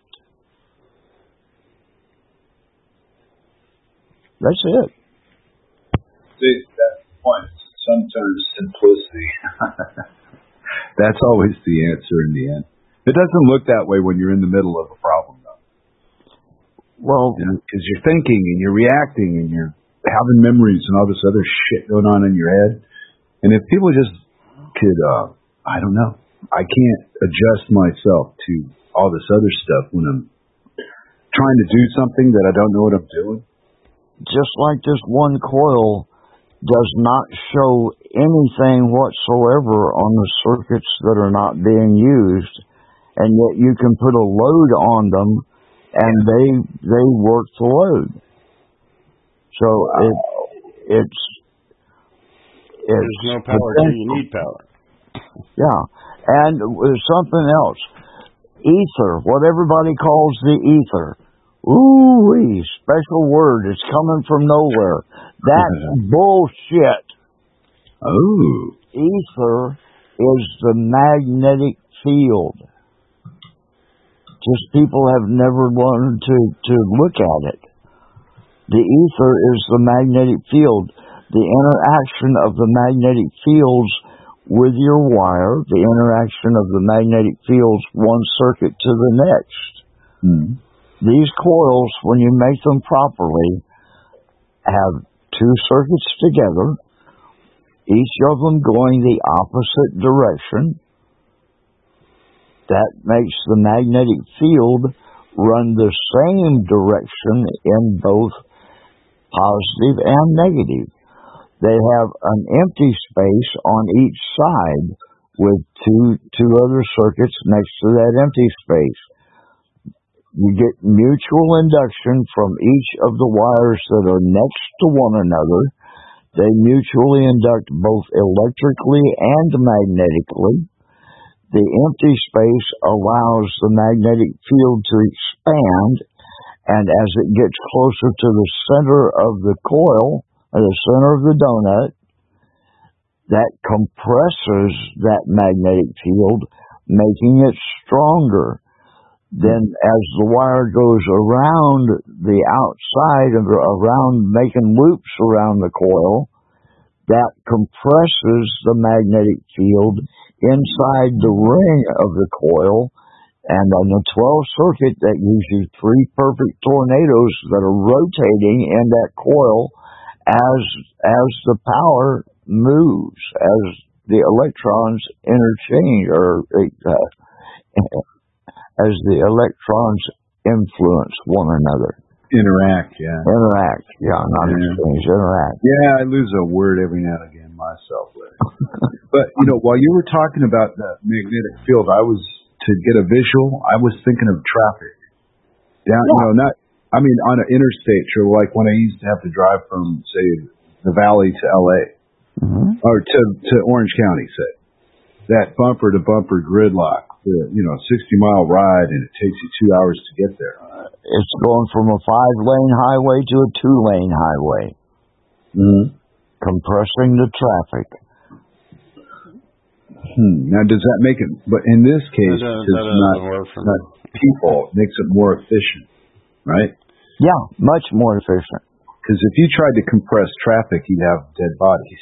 That's it. See, that's the point. Sometimes simplicity. That's always the answer in the end. It doesn't look that way when you're in the middle of a problem, though. Well, because you're thinking and you're reacting and you're having memories and all this other shit going on in your head. And if people just could, I don't know, I can't adjust myself to all this other stuff when I'm trying to do something that I don't know what I'm doing. Just like this one coil does not show anything whatsoever on the circuits that are not being used, and yet you can put a load on them and they work the load. So it's there's no power till you need power. Yeah, and something else, ether, what everybody calls the ether. Ooh-wee, special word. It's coming from nowhere. That's bullshit. Oh. Ether is the magnetic field. Just people have never learned to look at it. The ether is the magnetic field. The interaction of the magnetic fields with your wire, the interaction of the magnetic fields one circuit to the next. Mm. These coils, when you make them properly, have 2 circuits together, each of them going the opposite direction. That makes the magnetic field run the same direction in both positive and negative. They have an empty space on each side with two other circuits next to that empty space. You get mutual induction from each of the wires that are next to one another. They mutually induct both electrically and magnetically. The empty space allows the magnetic field to expand, and as it gets closer to the center of the coil, or the center of the donut, that compresses that magnetic field, making it stronger. Then as the wire goes around the outside, around making loops around the coil, that compresses the magnetic field inside the ring of the coil. And on the 12 circuit, that gives you 3 perfect tornadoes that are rotating in that coil as the power moves, as the electrons interchange, or as the electrons influence one another. Interact, yeah. Interact, not exchange, interact. Yeah, I lose a word every now and again myself, Larry. But, while you were talking about the magnetic field, to get a visual, I was thinking of traffic. Down, on an interstate, or like when I used to have to drive from, say, the Valley to L.A., or to Orange County, say. That bumper-to-bumper gridlock, 60-mile ride, and it takes you 2 hours to get there. It's going from a 5-lane highway to a 2-lane highway. Compressing the traffic. Now, does that make it, but in this case, it's not people, it makes it more efficient, right? Yeah, much more efficient. Because if you tried to compress traffic, you'd have dead bodies.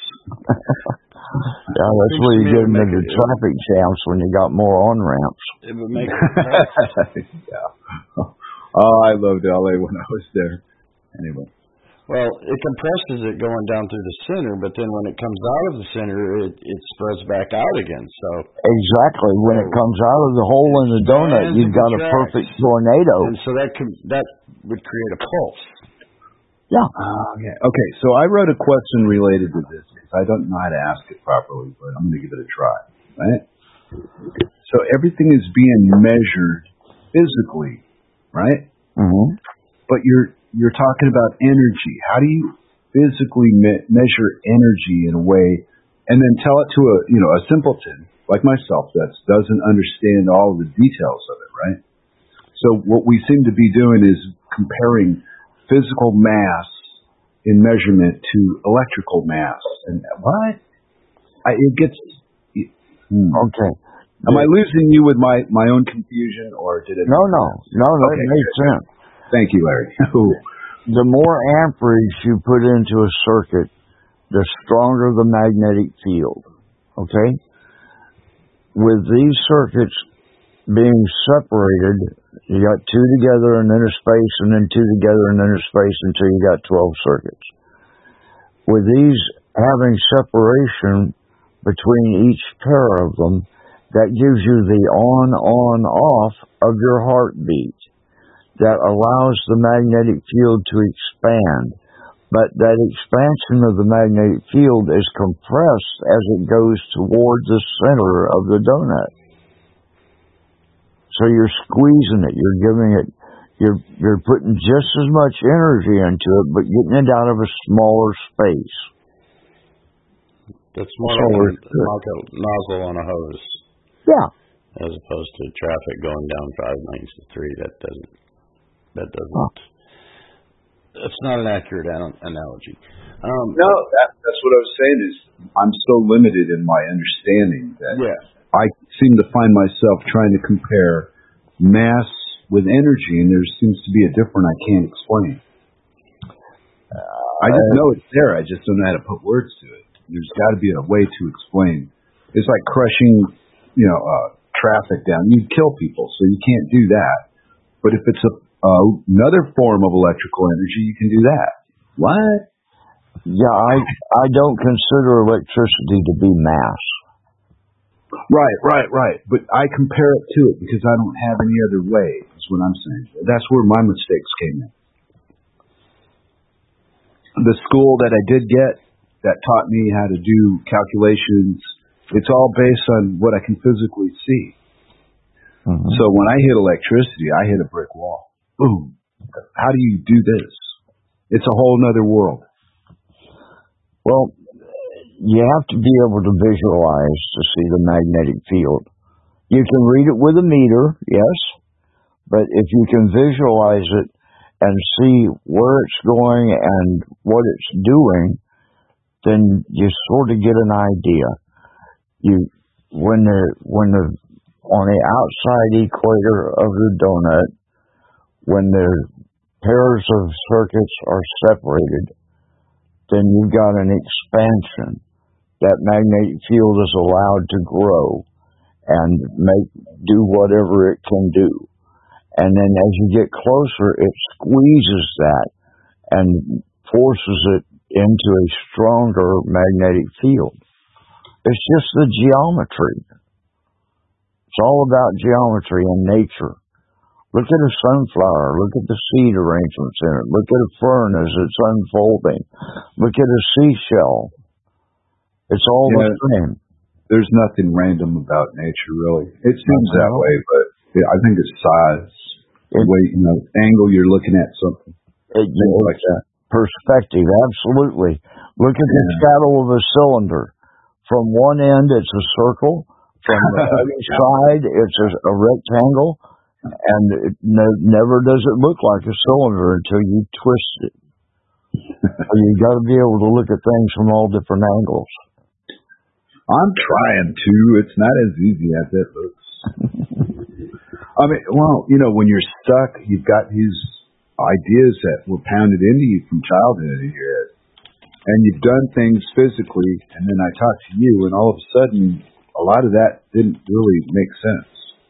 Yeah, that's where you get into the traffic jams, when you got more on-ramps. It would make it yeah. Oh, I loved L.A. when I was there. Anyway. Well, it compresses it going down through the center, but then when it comes out of the center, it spreads back out again. So exactly, when it comes out of the hole in the donut, you've got a perfect tornado. And so that would create a pulse. Yeah. Yeah. Okay, so I wrote a question related to this because I don't know how to ask it properly, but I'm going to give it a try. Right? So everything is being measured physically, right? But you're talking about energy. How do you physically measure energy in a way, and then tell it to a simpleton like myself that doesn't understand all the details of it, right? So what we seem to be doing is comparing physical mass in measurement to electrical mass. And what? It gets... Okay. Am I losing you with my own confusion, or did it... No, that makes sense. Thank you, Larry. The more amperage you put into a circuit, the stronger the magnetic field. Okay? With these circuits being separated, you got 2 together in inner space, and then 2 together in inner space until you got 12 circuits. With these having separation between each pair of them, that gives you the on-off of your heartbeat. That allows the magnetic field to expand. But that expansion of the magnetic field is compressed as it goes toward the center of the donut. So you're squeezing it, you're giving it, you're putting just as much energy into it, but getting it out of a smaller space. That's more like a nozzle on a hose. Yeah. As opposed to traffic going down 5 lanes to 3. That's not an accurate analogy. No, that's what I was saying is I'm so limited in my understanding that I seem to find myself trying to compare mass with energy, and there seems to be a difference I can't explain. I just know it's there. I just don't know how to put words to it. There's got to be a way to explain. It's like crushing, traffic down. You'd kill people, so you can't do that. But if it's another form of electrical energy, you can do that. What? Yeah, I don't consider electricity to be mass. Right. But I compare it to it because I don't have any other way, is what I'm saying. That's where my mistakes came in. The school that I did get that taught me how to do calculations, it's all based on what I can physically see. So when I hit electricity, I hit a brick wall. Boom. How do you do this? It's a whole nother world. Well, you have to be able to visualize to see the magnetic field. You can read it with a meter, yes, but if you can visualize it and see where it's going and what it's doing, then you sort of get an idea. When they're on the outside equator of the donut, when the pairs of circuits are separated, then you've got an expansion. That magnetic field is allowed to grow and do whatever it can do. And then as you get closer, it squeezes that and forces it into a stronger magnetic field. It's just the geometry. It's all about geometry and nature. Look at a sunflower. Look at the seed arrangements in it. Look at a fern as it's unfolding. Look at a seashell. It's all the same. There's nothing random about nature, really. It seems that way, but I think it's size, angle you're looking at something. Things like that. Perspective, absolutely. Look at the shadow of a cylinder. From one end, it's a circle. From the other side, it's a rectangle. And it never does it look like a cylinder until you twist it. You've got to be able to look at things from all different angles. I'm trying to. It's not as easy as it looks. I mean, when you're stuck, you've got these ideas that were pounded into you from childhood in your head. And you've done things physically, and then I talk to you, and all of a sudden, a lot of that didn't really make sense.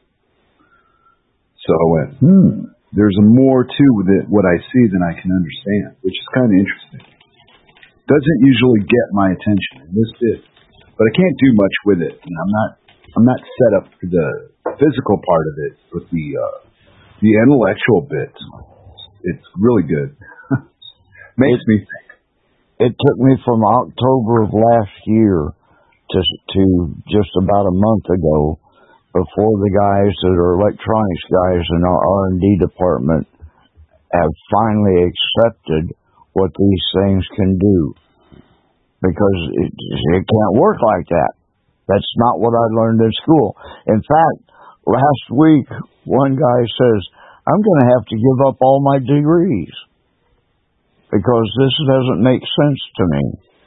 So I went, there's more to what I see than I can understand, which is kind of interesting. Doesn't usually get my attention, and this did. But I can't do much with it. I'm not set up for the physical part of it, but the intellectual bit, it's really good. Makes me think. It took me from October of last year to just about a month ago before the guys that are electronics guys in our R&D department have finally accepted what these things can do. Because it can't work like that. That's not what I learned in school. In fact, last week, one guy says, I'm going to have to give up all my degrees because this doesn't make sense to me.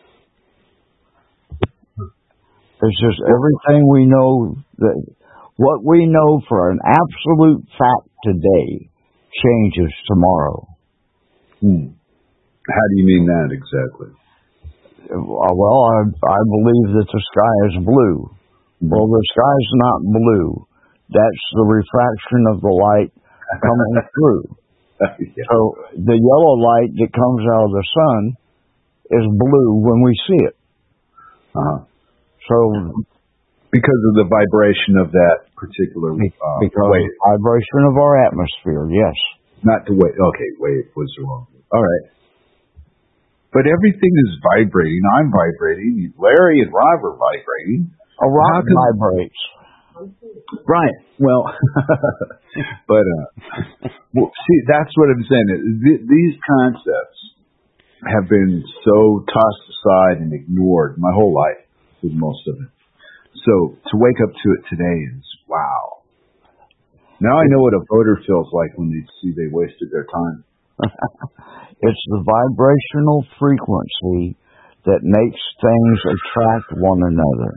It's just everything we know, what we know for an absolute fact today changes tomorrow. How do you mean that exactly? Well, I believe that the sky is blue. Well, the sky's not blue. That's the refraction of the light coming through. So the yellow light that comes out of the sun is blue when we see it. So because of the vibration of that particular because of the vibration of our atmosphere, yes. Not the wave. Okay, wave was the wrong. All right. But everything is vibrating. I'm vibrating. Larry and Rob are vibrating. A rock vibrates. Right. Well, but see, that's what I'm saying. These concepts have been so tossed aside and ignored my whole life, with most of it. So to wake up to it today is wow. Now I know what a voter feels like when they see they wasted their time. It's the vibrational frequency that makes things attract one another.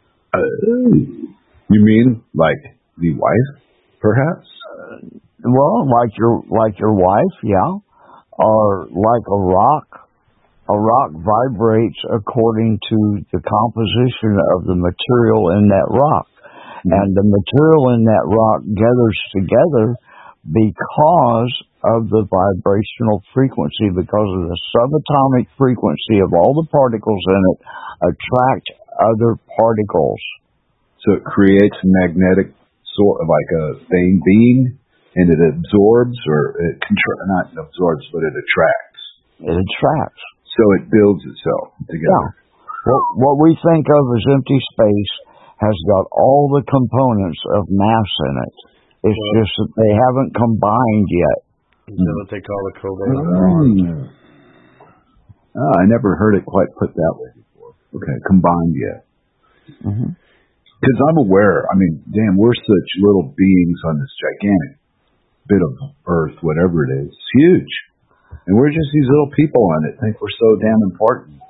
You mean like the wife, perhaps? Well, like your wife, yeah. Or like a rock. A rock vibrates according to the composition of the material in that rock. And the material in that rock gathers together because of the vibrational frequency, because of the subatomic frequency of all the particles in it attract other particles. So it creates a magnetic sort of like a being, and it absorbs, or it not absorbs, but it attracts. It attracts. So it builds itself together. Yeah. What we think of as empty space has got all the components of mass in it. It's just that they haven't combined yet. Is that what they call the cobalt? I never heard it quite put that way before. Okay, combined yet. Because I'm aware, I mean, damn, we're such little beings on this gigantic bit of Earth, whatever it is. It's huge. And we're just these little people on it, think we're so damn important.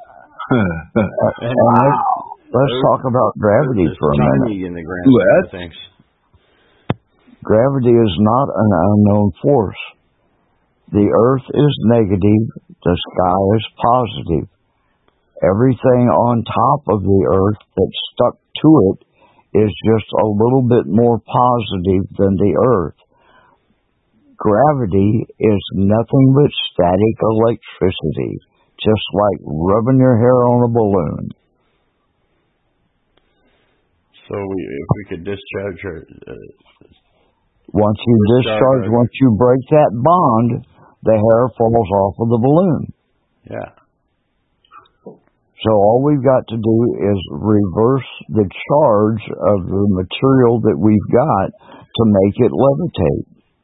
Let's talk about gravity for a minute. In the grand scheme of things. Gravity is not an unknown force. The Earth is negative, the sky is positive. Everything on top of the Earth that's stuck to it is just a little bit more positive than the Earth. Gravity is nothing but static electricity, just like rubbing your hair on a balloon. So if we could discharge our... Once you break that bond, the hair falls off of the balloon. Yeah. So all we've got to do is reverse the charge of the material that we've got to make it levitate.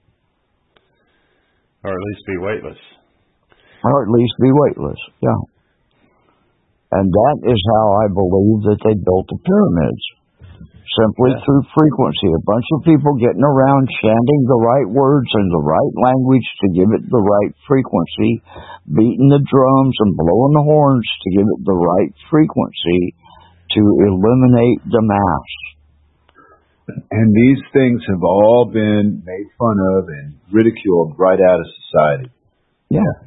Or at least be weightless. Or at least be weightless, yeah. And that is how I believe that they built the pyramids. Simply through frequency. A bunch of people getting around chanting the right words and the right language to give it the right frequency, beating the drums and blowing the horns to give it the right frequency to eliminate the mass. And these things have all been made fun of and ridiculed right out of society. Yeah.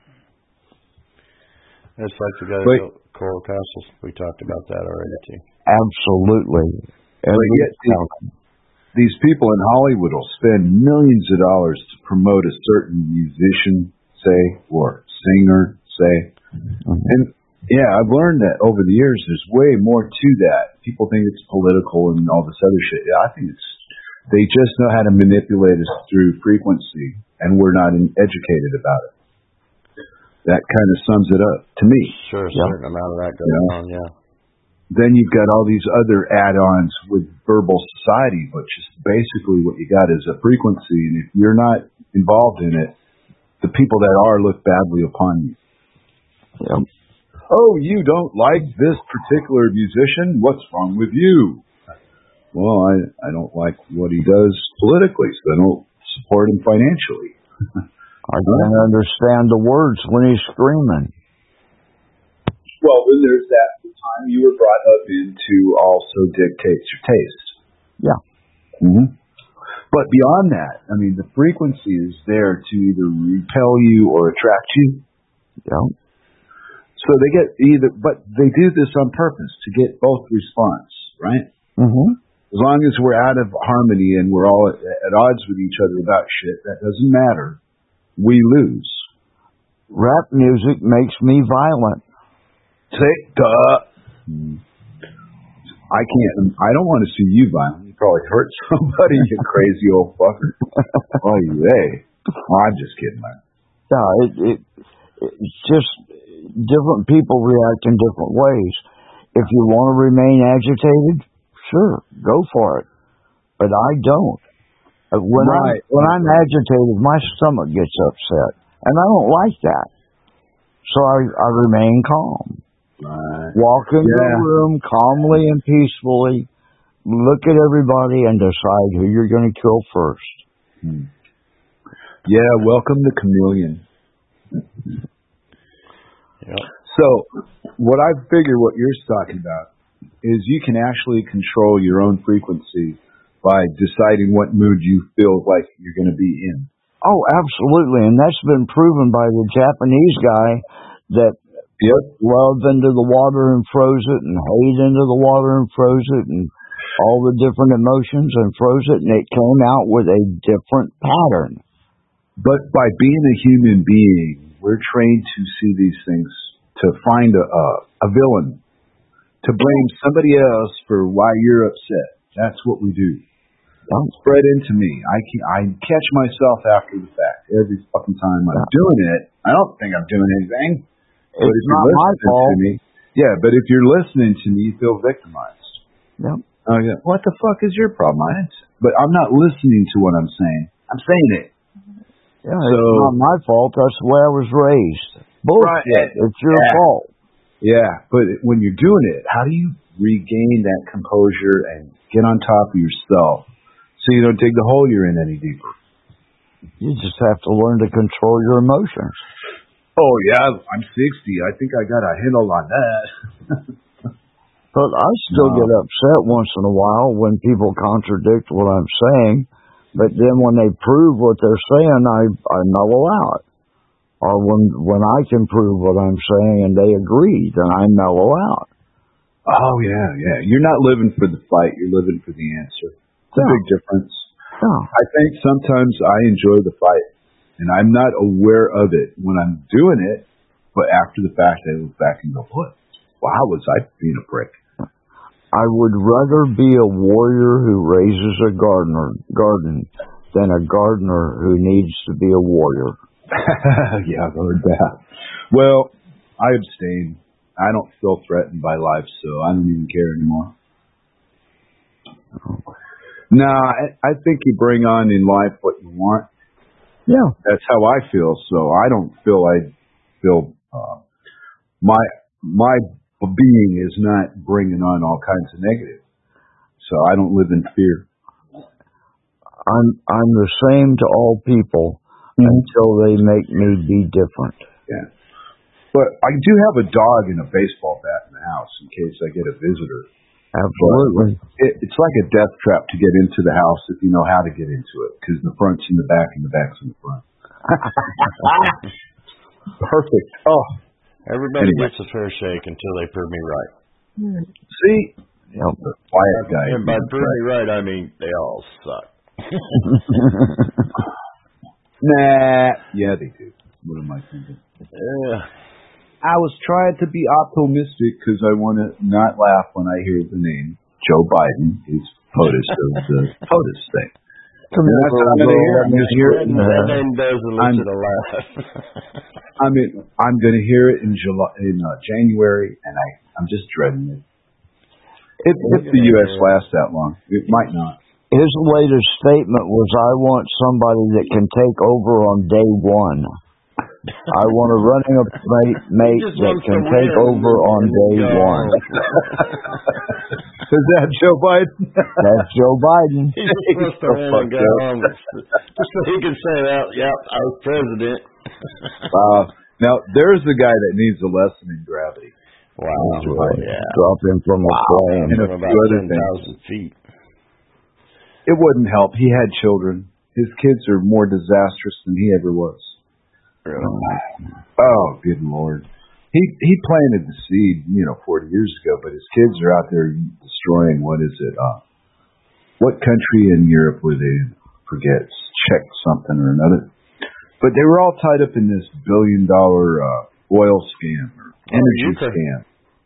It's like the guy that built Coral Castles. We talked about that already, too. Absolutely. But yet, these people in Hollywood will spend millions of dollars to promote a certain musician, say, or singer, say. And, yeah, I've learned that over the years there's way more to that. People think it's political and all this other shit. Yeah, I think they just know how to manipulate us through frequency, and we're not educated about it. That kind of sums it up to me. Sure, a certain amount of that goes on, yeah. Then you've got all these other add-ons with verbal society, which is basically what you got is a frequency. And if you're not involved in it, the people that are look badly upon you. Yep. Oh, you don't like this particular musician? What's wrong with you? Well, I don't like what he does politically, so I don't support him financially. I can't understand the words when he's screaming. Well, then there's that time you were brought up into also dictates your taste. Yeah. But beyond that, I mean, the frequency is there to either repel you or attract you. Yeah. So they get but they do this on purpose to get both response, right? As long as we're out of harmony and we're all at odds with each other about shit, that doesn't matter. We lose. Rap music makes me violent. I don't want to see you violent. You probably hurt somebody, you crazy old fucker. Oh, I'm just kidding, man. Yeah, it's just different people react in different ways. If you want to remain agitated, sure, go for it. But I don't. When I'm agitated, my stomach gets upset, and I don't like that. So I remain calm. Right. Walk into the room calmly and peacefully, look at everybody and decide who you're going to kill first. Yeah, welcome the chameleon. Yep. So, what I figure what you're talking about is you can actually control your own frequency by deciding what mood you feel like you're going to be in. Oh, absolutely. And that's been proven by the Japanese guy that love into the water and froze it, and hate into the water and froze it, and all the different emotions and froze it, and it came out with a different pattern. But by being a human being, we're trained to see these things, to find a villain, to blame somebody else for why you're upset. That's what we do. Don't spread into me. I catch myself after the fact every fucking time I'm doing it. I don't think I'm doing anything. But it's not my fault. But if you're listening to me, you feel victimized. Yep. What the fuck is your problem? but I'm not listening to what I'm saying. I'm saying it. Yeah, it's not my fault. That's the way I was raised. Bullshit. Right. It's your fault. Yeah, but when you're doing it, how do you regain that composure and get on top of yourself so you don't dig the hole you're in any deeper? You just have to learn to control your emotions. Oh, yeah, I'm 60. I think I got a handle on that. But I still get upset once in a while when people contradict what I'm saying. But then when they prove what they're saying, I mellow out. Or when I can prove what I'm saying and they agree, then I mellow out. Oh, yeah. You're not living for the fight. You're living for the answer. It's a big difference. Yeah. I think sometimes I enjoy the fight, and I'm not aware of it when I'm doing it, but after the fact, I look back and go, what? Well, how was I being a prick? I would rather be a warrior who raises a garden than a gardener who needs to be a warrior. Yeah, I've heard that. Well, I abstain. I don't feel threatened by life, so I don't even care anymore. No, I think you bring on in life what you want. Yeah. That's how I feel, so I don't feel my being is not bringing on all kinds of negative. So I don't live in fear. I'm the same to all people until they make me be different. Yeah. But I do have a dog and a baseball bat in the house in case I get a visitor. Absolutely. It's like a death trap to get into the house if you know how to get into it, because the front's in the back and the back's in the front. Perfect. Oh. Everybody gets a fair shake until they prove me right. See? Yep. The quiet guy. And by prove me right, I mean they all suck. Nah. Yeah, they do. What am I thinking? I was trying to be optimistic because I want to not laugh when I hear the name Joe Biden, who's POTUS of the POTUS thing. That name does elicit a laugh. I'm going to hear it in January, and I'm just dreading it. If the U.S. lasts that long, it might not. His latest statement was, I want somebody that can take over on day one. I want a running mate that can take over on day one. Is that Joe Biden? That's Joe Biden. He's supposed to win and go home. Just so he can say that, yep, I was president. Now, there's the guy that needs a lesson in gravity. Wow. Yeah. Drop him from a plane. And from about 10,000 feet. It wouldn't help. He had children. His kids are more disastrous than he ever was. Really? Oh, good Lord. He planted the seed, 40 years ago, but his kids are out there destroying, what is it? What country in Europe were they? Forget, Czech something or another. But they were all tied up in this $1 billion oil scam or energy scam.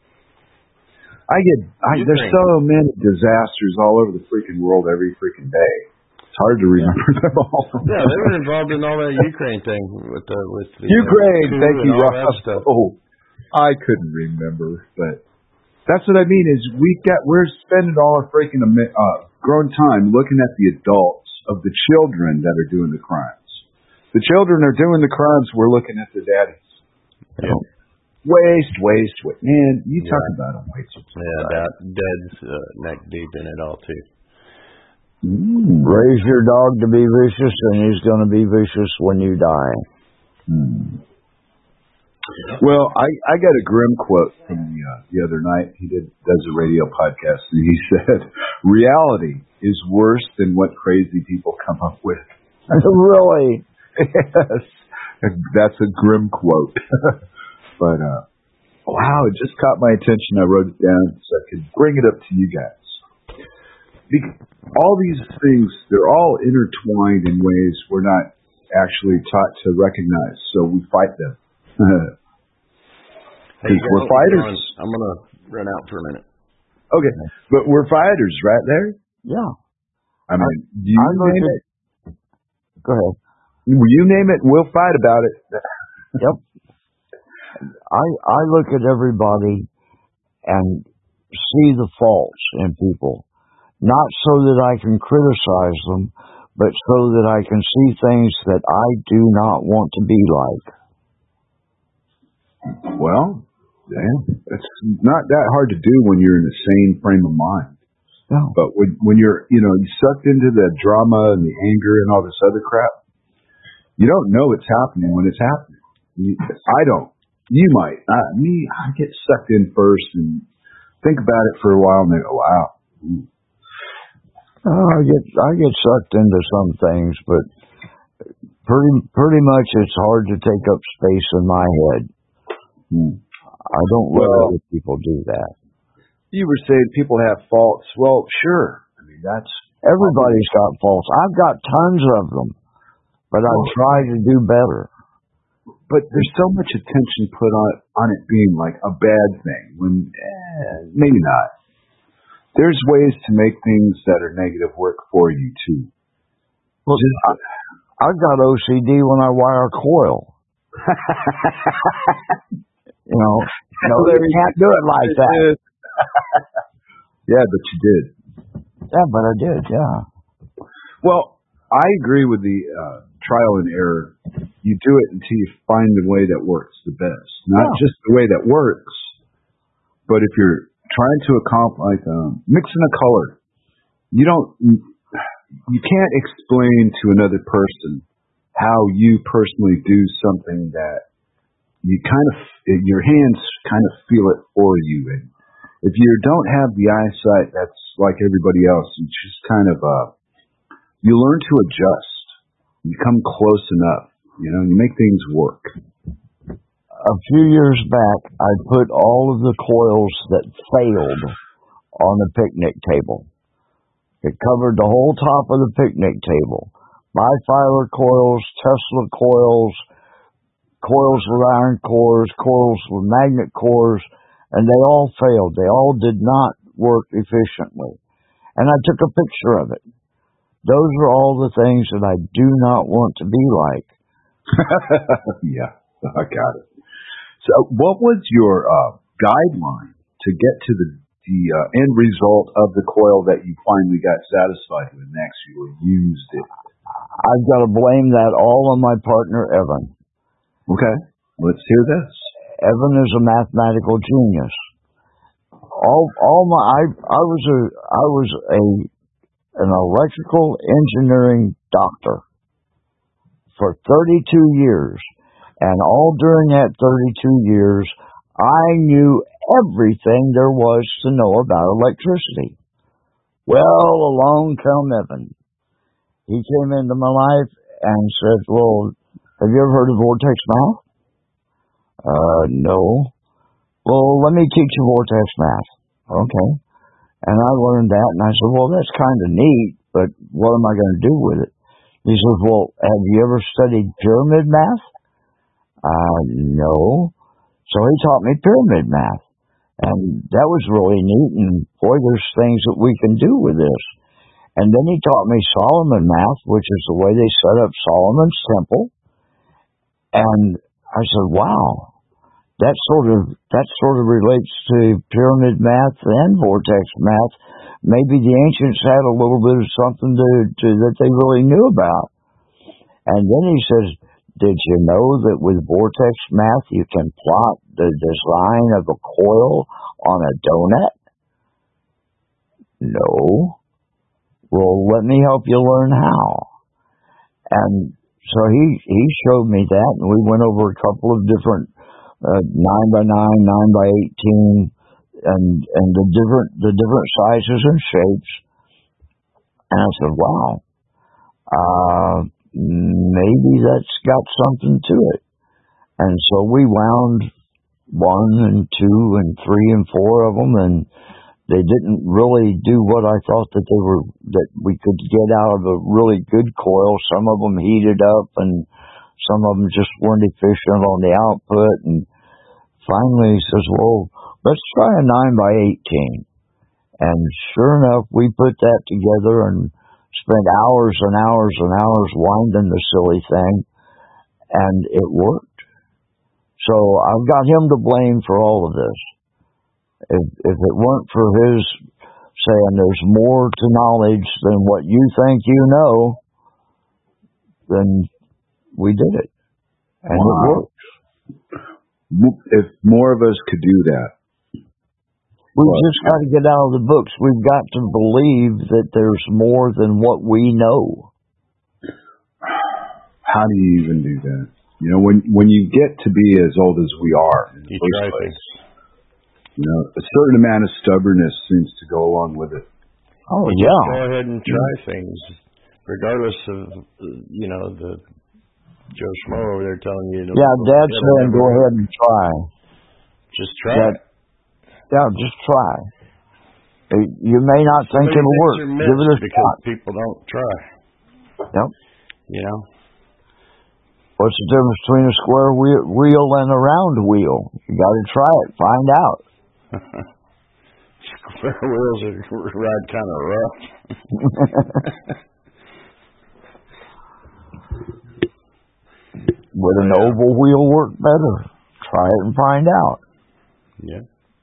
There's so many disasters all over the freaking world every freaking day. It's hard to remember them all. Yeah, they were involved in all that Ukraine thing with the Ukraine. Thank you, Ross. Oh, I couldn't remember, but that's what I mean. Is we're spending all our freaking grown time looking at the adults of the children that are doing the crimes. The children are doing the crimes. We're looking at the daddies. Yeah. Waste. Man, you talk about them. Yeah, Dad's neck deep in it all too. Raise your dog to be vicious, and he's going to be vicious when you die. Well, I got a grim quote from the other night. He does a radio podcast, and he said, "Reality is worse than what crazy people come up with." Really? Yes, that's a grim quote. But wow, it just caught my attention. I wrote it down so I could bring it up to you guys. All these things, they're all intertwined in ways we're not actually taught to recognize, so we fight them. We're fighters. I'm going to run out for a minute. Okay, but we're fighters, right there? Yeah. I mean, you name it. Go ahead. You name it, we'll fight about it. Yep. I look at everybody and see the faults in people. not so that I can criticize them, but so that I can see things that I do not want to be like. Well, it's not that hard to do when you're in the same frame of mind. No. But when you're, you sucked into the drama and the anger and all this other crap, you don't know it's happening when it's happening. I don't. You might. Me, I get sucked in first and think about it for a while and then go, wow. I get sucked into some things, but pretty much it's hard to take up space in my head. I don't let other people do that. You were saying people have faults. Well, sure. I mean, everybody's got faults. I've got tons of them, but I try to do better. But there's so much attention put on it being like a bad thing when maybe not. There's ways to make things that are negative work for you too. Well, I've got OCD when I wire a coil. No, you can't do it like that. Yeah, but you did. Yeah, but I did, yeah. Well, I agree with the trial and error. You do it until you find the way that works the best. Not just the way that works, but if you're trying to accomplish, mixing a color, you can't explain to another person how you personally do something that you your hands kind of feel it for you. And if you don't have the eyesight that's like everybody else, you just kind of, you learn to adjust. You come close enough, you make things work. A few years back, I put all of the coils that failed on the picnic table. It covered the whole top of the picnic table. Bifilar coils, Tesla coils, coils with iron cores, coils with magnet cores, and they all failed. They all did not work efficiently. And I took a picture of it. Those are all the things that I do not want to be like. Yeah, I got it. So what was your guideline to get to the end result of the coil that you finally got satisfied with and actually used it? I've got to blame that all on my partner, Evan. Okay, let's hear this. Evan is a mathematical genius. I was an electrical engineering doctor for 32 years, and all during that 32 years, I knew everything there was to know about electricity. Well, along come Evan. He came into my life and said, well, have you ever heard of vortex math? No. Well, let me teach you vortex math. Okay. And I learned that, and I said, well, that's kind of neat, but what am I going to do with it? He says, well, have you ever studied pyramid math? No. So he taught me pyramid math, and that was really neat, and boy, there's things that we can do with this. And then he taught me Solomon math, which is the way they set up Solomon's temple. And I said, wow, that sort of relates to pyramid math and vortex math. Maybe the ancients had a little bit of something that they really knew about. And then he says, did you know that with vortex math you can plot the design of a coil on a donut? No. Well, let me help you learn how. And so he showed me that, and we went over a couple of different 9x9, 9x18, and the different sizes and shapes. And I said, wow, maybe that's got something to it. And so we wound 1 and 2 and 3 and 4 of them, and they didn't really do what I thought that we could get out of a really good coil. Some of them heated up, and some of them just weren't efficient on the output. And finally he says, well, let's try a 9x18. And sure enough, we put that together and spent hours and hours and hours winding the silly thing, and it worked. So I've got him to blame for all of this. If it weren't for his saying there's more to knowledge than what you think you know, then we did it. And it works. If more of us could do that. We've just got to get out of the books. We've got to believe that there's more than what we know. How do you even do that? You know, when you get to be as old as we are in the first place, you know, a certain amount of stubbornness seems to go along with it. Oh, Just yeah. go ahead and try things, regardless of, you know, the Joe Schmo over there telling you. Yeah, Dad's saying go ahead and try. Just try it. Yeah, just try. You may not think it'll work. Give it a because shot. people don't try. Yep. You know? What's the difference between a square wheel and a round wheel? You got to try it. Find out. Square wheels ride kind of rough. Would an oval wheel work better? Try it and find out. Yeah.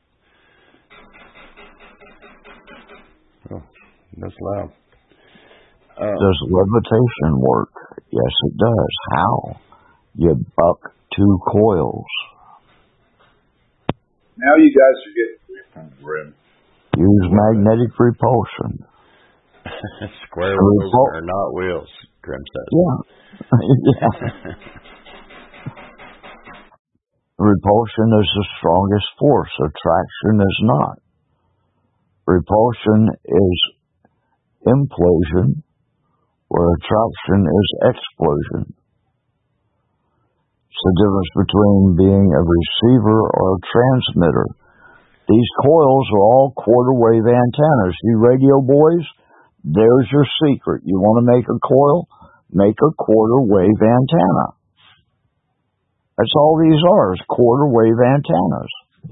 Oh, that's loud. Does levitation work? Yes, it does. How? You buck two coils. Now you guys are getting grim. Use magnetic repulsion. Square wheels are not wheels, Grim says. Yeah. Yeah. Repulsion is the strongest force. Attraction is not. Repulsion is implosion, where attraction is explosion. It's the difference between being a receiver or a transmitter. These coils are all quarter wave antennas. You radio boys, there's your secret. You want to make a coil? Make a quarter wave antenna. That's all these are, is quarter wave antennas.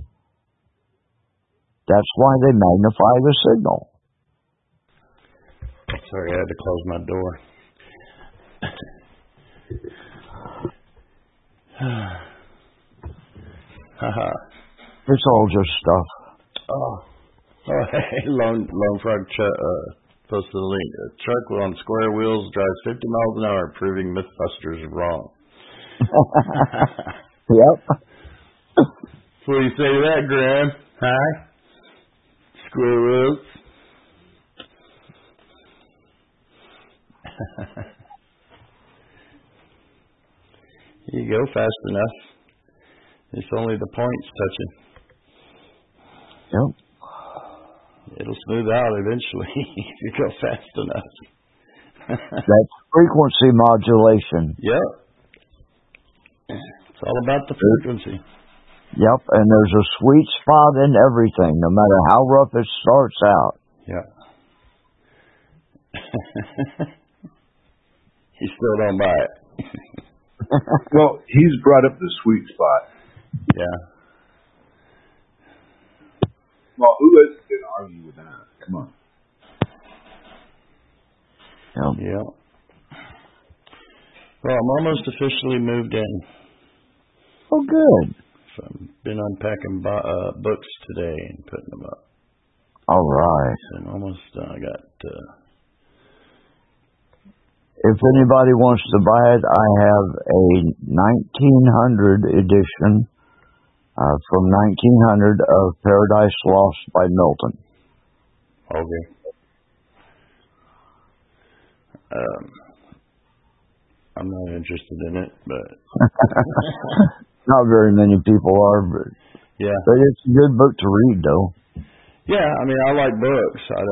That's why they magnify the signal. Sorry, I had to close my door. It's all just stuff. Oh, hey, Lone Frog posted a link. A truck on square wheels drives 50 miles an hour, proving Mythbusters wrong. Yep. What do you say to that, Graham? Huh? Square wheels? You go fast enough. It's only the points touching. Yep. It'll smooth out eventually if you go fast enough. That's frequency modulation. Yep. It's all about the frequency. Yep, and there's a sweet spot in everything, no matter how rough it starts out. Yeah. You still don't buy it. Well, he's brought up the sweet spot. Yeah. Well, who isn't going to argue with that? Come on. Yeah. Well, I'm almost officially moved in. Oh, good. So I've been unpacking books today and putting them up. All right. And almost I got... If anybody wants to buy it, I have a 1900 edition from 1900 of Paradise Lost by Milton. Okay. I'm not interested in it, but... Not very many people are, but... Yeah. But it's a good book to read, though. Yeah, I mean, I like books. I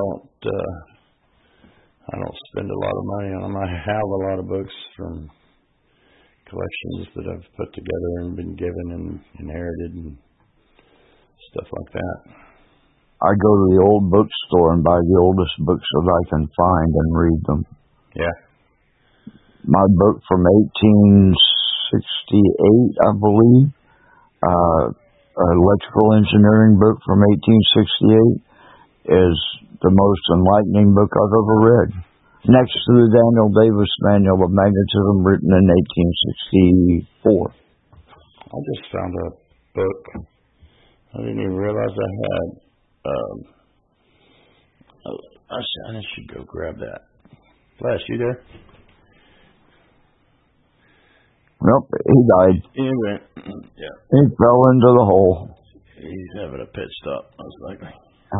don't spend a lot of money on them. I have a lot of books from collections that I've put together and been given and inherited and stuff like that. I go to the old bookstore and buy the oldest books that I can find and read them. Yeah. My book from 1868, I believe, electrical engineering book from 1868 is the most enlightening book I've ever read. Next to the Daniel Davis Manual of Magnetism, written in 1864. I just found a book I didn't even realize I had. I should go grab that. Flash, you there? Nope, he died. He went. Yeah. He fell into the hole. He's having a pit stop, most likely.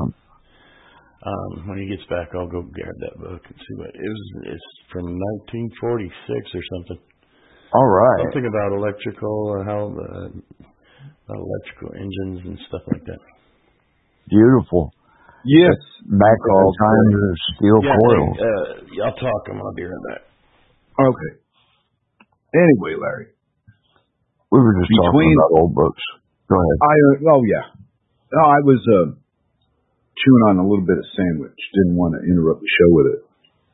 When he gets back, I'll go grab that book and see what it's from 1946 or something. All right. Something about electrical, how electrical engines and stuff like that. Beautiful. Yes. Back all time to steel coils. Y'all talk. I'll be right back. Okay. Anyway, Larry. We were just talking about old books. Go ahead. I was chewing on a little bit of sandwich. Didn't want to interrupt the show with it.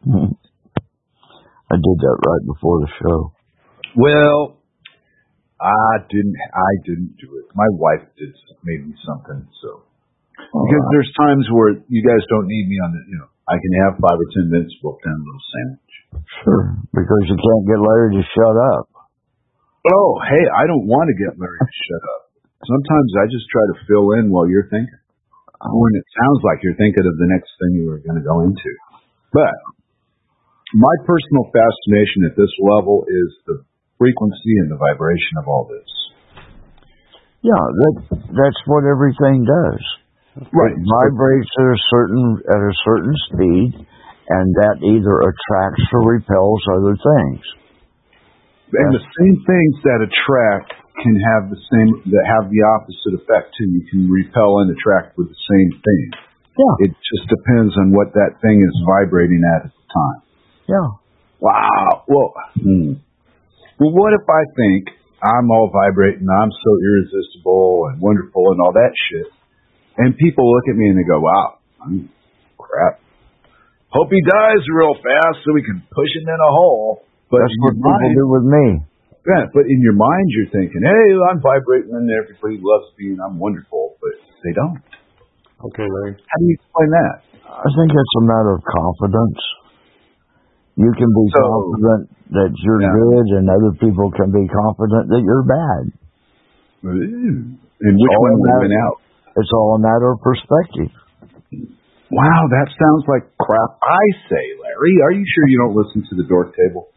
I did that right before the show. Well, I didn't do it. My wife made me something. So because there's times where you guys don't need me on the. I can have 5 or 10 minutes to wolf down a little sandwich. Sure, because you can't get Larry to shut up. Oh, hey, I don't want to get Larry to shut up. Sometimes I just try to fill in while you're thinking. When it sounds like you're thinking of the next thing you were going to go into. But my personal fascination at this level is the frequency and the vibration of all this. Yeah, that's what everything does. Right. It vibrates at a certain speed, and that either attracts or repels other things. And the same things that attract can have the opposite effect too. You can repel and attract with the same thing. Yeah. It just depends on what that thing is vibrating at the time. Yeah. Wow. Well, what if I think I'm all vibrating, I'm so irresistible and wonderful and all that shit, and people look at me and they go, "Wow, crap. Hope he dies real fast so we can push him in a hole." But that's what people do with me. Yeah, but in your mind you're thinking, "Hey, I'm vibrating and everybody loves me and I'm wonderful," but they don't. Okay, Larry. How do you explain that? I think it's a matter of confidence. You can be confident that you're good, and other people can be confident that you're bad. And which one will win out? It's all a matter of perspective. Wow, that sounds like crap I say, Larry. Are you sure you don't listen to the dork table?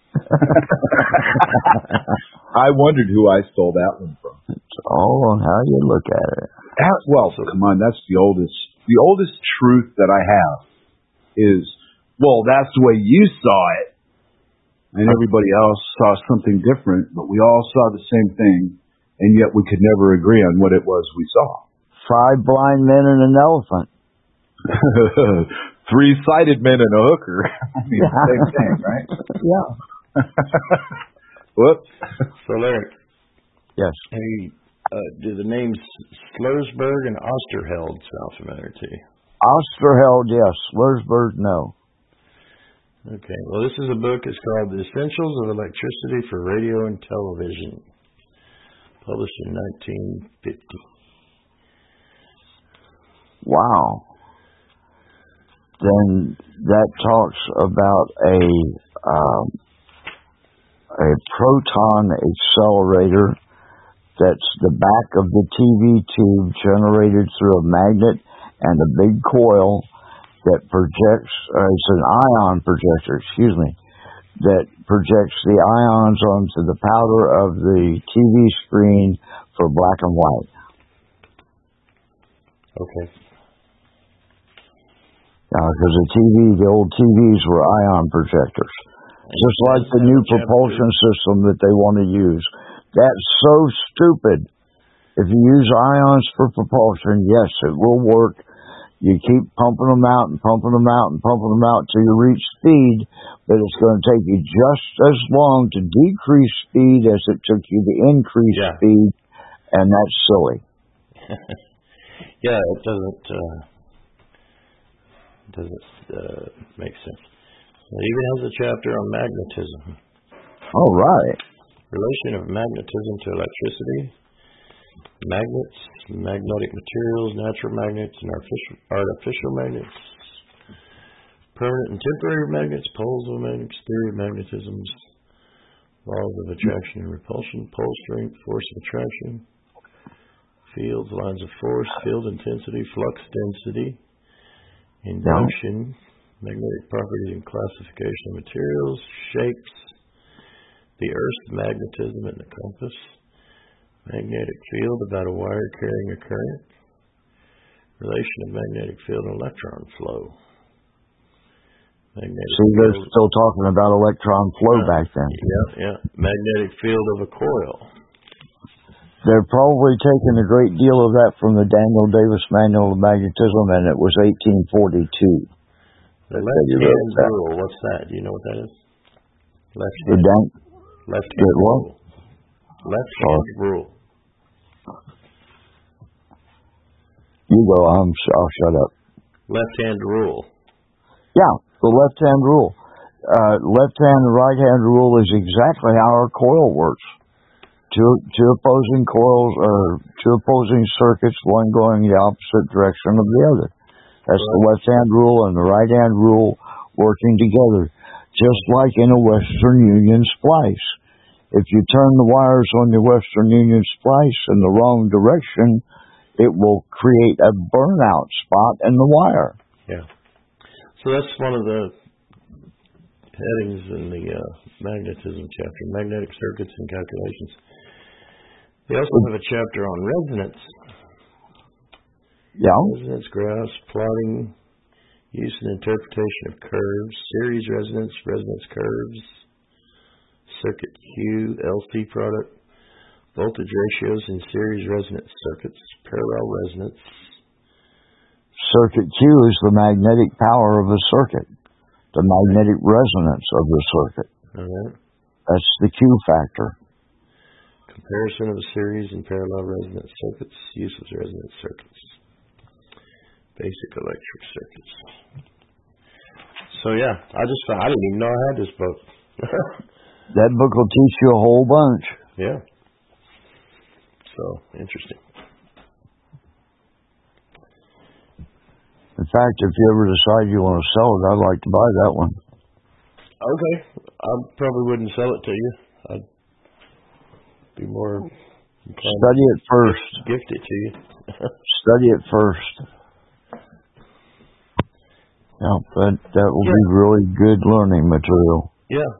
I wondered who I stole that one from. It's all on how you look at it. Well, come on, that's the oldest truth that I have is, well, that's the way you saw it, and everybody else saw something different, but we all saw the same thing, and yet we could never agree on what it was we saw. 5 blind men and an elephant. 3-sided men and a hooker. I mean, same thing, right? Yeah. Whoops. So, Larry. Yes. Hey, do the names Slursberg and Osterheld sound familiar to you? Osterheld, yes. Slursberg, no. Okay. Well, this is a book. It's called The Essentials of Electricity for Radio and Television, published in 1950. Wow. Then that talks about a proton accelerator that's the back of the TV tube generated through a magnet and a big coil that projects, it's an ion projector, that projects the ions onto the powder of the TV screen for black and white. Okay. Because the old TVs were ion projectors. Just like the new propulsion system that they want to use. That's so stupid. If you use ions for propulsion, yes, it will work. You keep pumping them out and pumping them out and pumping them out till you reach speed, but it's going to take you just as long to decrease speed as it took you to increase speed, and that's silly. Yeah, it doesn't make sense. It even has a chapter on magnetism. All right. Relation of magnetism to electricity, magnets, magnetic materials, natural magnets, and artificial magnets, permanent and temporary magnets, poles of magnets, theory of magnetisms, laws of attraction and repulsion, pole strength, force of attraction, fields, lines of force, field intensity, flux density, Induction, magnetic properties and classification of materials, shapes, the Earth's magnetism and the compass, magnetic field about a wire carrying a current, relation of magnetic field and electron flow. See, they're still talking about electron flow back then. Yeah. Magnetic field of a coil. They're probably taking a great deal of that from the Daniel Davis Manual of Magnetism, and it was 1842. The left-hand rule, what's that? Do you know what that is? Left-hand rule. Left-hand rule. You go, I'll shut up. Left-hand rule. Yeah, the left-hand rule. Left-hand and right-hand rule is exactly how our coil works. Two opposing coils, or two opposing circuits, one going the opposite direction of the other. That's the left-hand rule and the right-hand rule working together, just like in a Western Union splice. If you turn the wires on the Western Union splice in the wrong direction, it will create a burnout spot in the wire. Yeah. So that's one of the headings in the magnetism chapter, magnetic circuits and calculations. They also have a chapter on resonance. Yeah. Resonance graphs, plotting, use and interpretation of curves, series resonance, resonance curves, circuit Q, LC product, voltage ratios in series resonance circuits, parallel resonance. Circuit Q is the magnetic power of a circuit, the magnetic resonance of the circuit. All right. That's the Q factor. Comparison of a series and parallel resonance circuits, use of resonance circuits, basic electric circuits. So yeah, I didn't even know I had this book. That book will teach you a whole bunch. Yeah. So interesting. In fact, if you ever decide you want to sell it, I'd like to buy that one. Okay. I probably wouldn't sell it to you. I'd be more inclined Study it first. Gift it to you. Study it first. Yeah, that will be really good learning material. Yeah.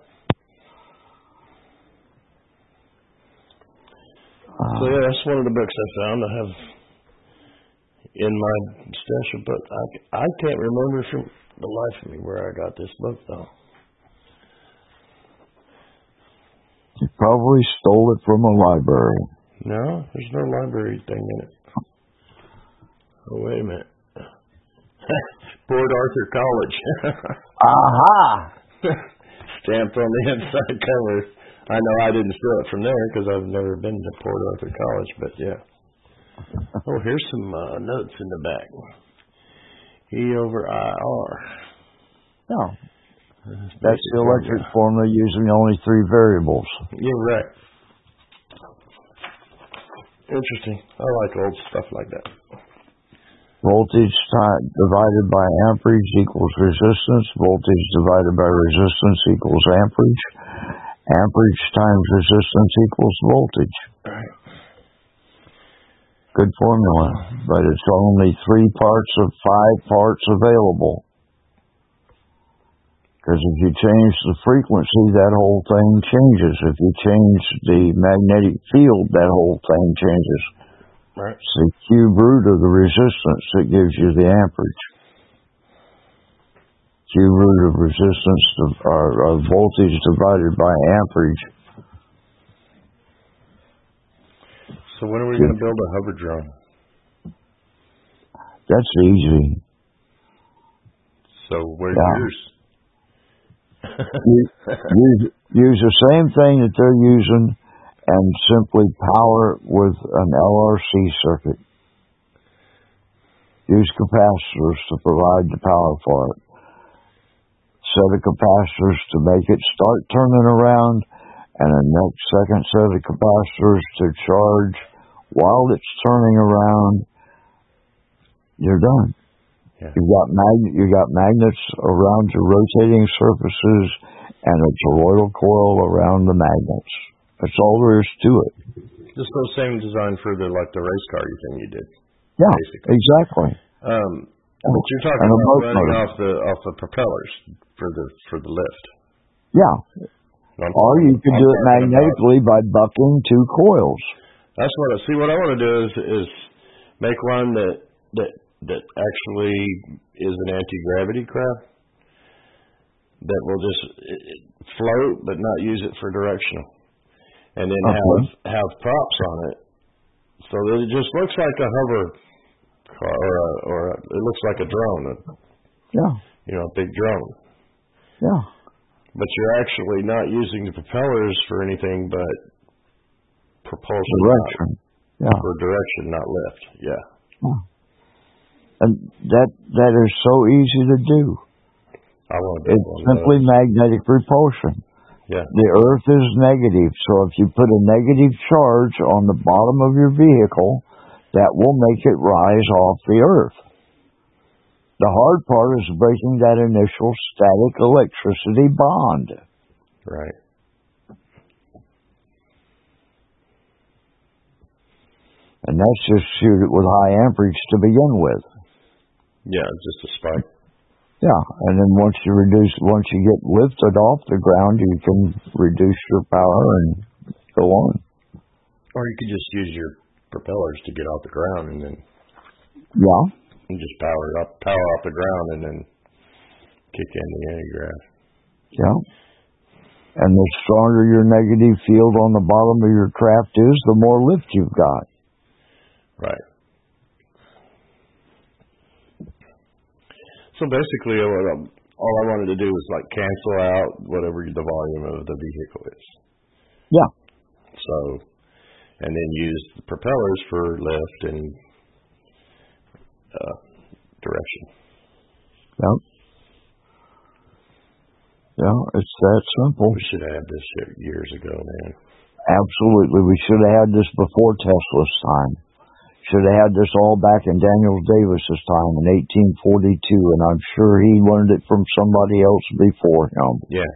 So yeah, that's one of the books I found. I have in my stash of books. I can't remember from the life of me where I got this book though. You probably stole it from a library. No, there's no library thing in it. Oh, wait a minute. Port Arthur College. Aha! Stamped on the inside cover. I know I didn't steal it from there because I've never been to Port Arthur College, but yeah. Oh, here's some notes in the back. E over IR. No. That's the electric formula using only 3 variables. You're right. Interesting. I like old stuff like that. Voltage divided by amperage equals resistance. Voltage divided by resistance equals amperage. Amperage times resistance equals voltage. Right. Good formula, but it's only 3 parts of 5 parts available. Because if you change the frequency, that whole thing changes. If you change the magnetic field, that whole thing changes. Right. It's the cube root of the resistance that gives you the amperage. Cube root of resistance or voltage divided by amperage. So when are we going to build a hover drone? That's easy. So where's yours? Use the same thing that they're using and simply power it with an LRC circuit. Use capacitors to provide the power for it. Set of capacitors to make it start turning around, and the next second set of capacitors to charge while it's turning around. You're done. Yeah. You got magnets around your rotating surfaces and a toroidal coil around the magnets. That's all there is to it. Just the same design for the race car thing you did. Yeah, basically. exactly. But you're talking And a about boat running motor. off the propellers for the lift. Yeah. Or you can do it magnetically by bucking two coils. That's what I want to do is make one that actually is an anti-gravity craft that will just float but not use it for directional, and then have props on it so that it just looks like a hover car or it looks like a drone. Yeah. A big drone. Yeah. But you're actually not using the propellers for anything but propulsion. Direction. For direction, not lift. Yeah. And that is so easy to do. It's simply magnetic repulsion. Yeah. The Earth is negative, so if you put a negative charge on the bottom of your vehicle, that will make it rise off the Earth. The hard part is breaking that initial static electricity bond. Right. And that's just shoot it with high amperage to begin with. Yeah, just a spike. Yeah, and then once you get lifted off the ground, you can reduce your power and go on. Or you could just use your propellers to get off the ground and then. Yeah. And just power off the ground, and then kick in the anti-grav. Yeah. And the stronger your negative field on the bottom of your craft is, the more lift you've got. Right. So basically, all I wanted to do was cancel out whatever the volume of the vehicle is. Yeah. So, and then use the propellers for lift and direction. Yep. Yeah, it's that simple. We should have had this shit years ago, man. Absolutely. We should have had this before Tesla's time. Should have had this all back in Daniel Davis's time in 1842, and I'm sure he learned it from somebody else before him. Yeah.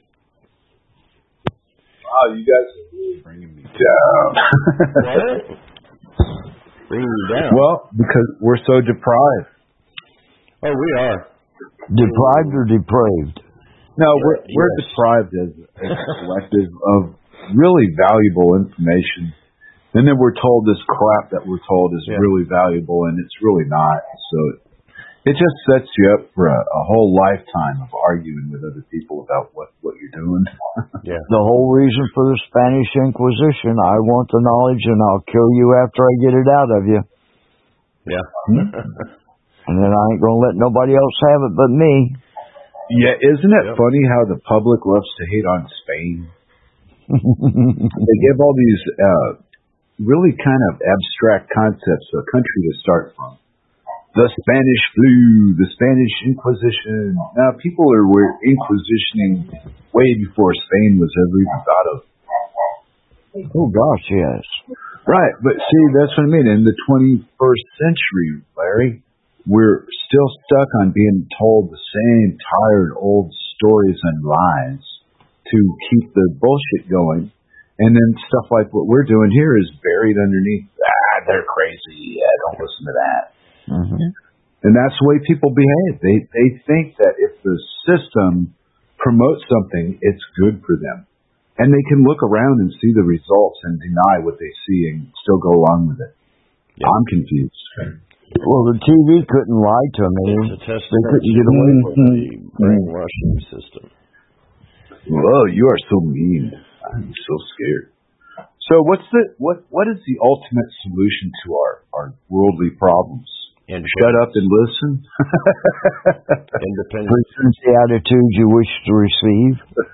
Wow, you guys are really bringing me down. What? Bringing you down? Well, because we're so deprived. Oh, we are. Deprived or depraved? No, we're deprived as a collective of really valuable information. And then we're told this crap that we're told is really valuable, and it's really not. So it just sets you up for a whole lifetime of arguing with other people about what you're doing. Yeah. The whole reason for the Spanish Inquisition, I want the knowledge and I'll kill you after I get it out of you. Yeah. And then I ain't going to let nobody else have it but me. Yeah, isn't it funny how the public loves to hate on Spain? They give all these really kind of abstract concepts to a country to start from. The Spanish flu, the Spanish Inquisition. Now, people were inquisitioning way before Spain was ever even thought of. Oh, gosh, yes. Right, but see, that's what I mean. In the 21st century, Larry, we're still stuck on being told the same tired old stories and lies to keep the bullshit going. And then stuff like what we're doing here is buried underneath, they're crazy. Yeah, don't listen to that. Mm-hmm. And that's the way people behave. They think that if the system promotes something, it's good for them. And they can look around and see the results and deny what they see and still go along with it. Yeah. I'm confused. Well, the TV couldn't lie to me. It's a testament to the brainwashing system. Whoa, you are so mean. I'm so scared. So what is the ultimate solution to our worldly problems? And shut up and listen? Independence. Present the attitude you wish to receive.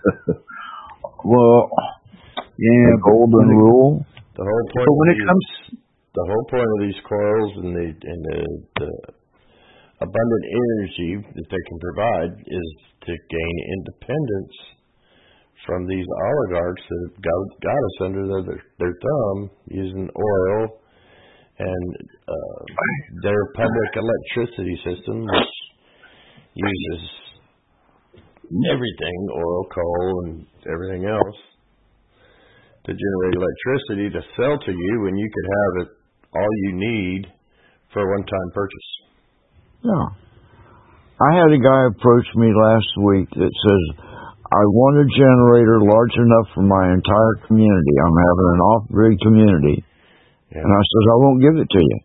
Well, yeah, the golden rule. The whole point. But when it comes, the whole point of these coils and the abundant energy that they can provide is to gain independence from these oligarchs that have got us under their thumb using oil and their public electricity system, which uses everything, oil, coal, and everything else, to generate electricity to sell to you when you could have it all you need for a one-time purchase. Yeah. I had a guy approach me last week that says, I want a generator large enough for my entire community. I'm having an off-grid community. Yeah. And I says, I won't give it to you.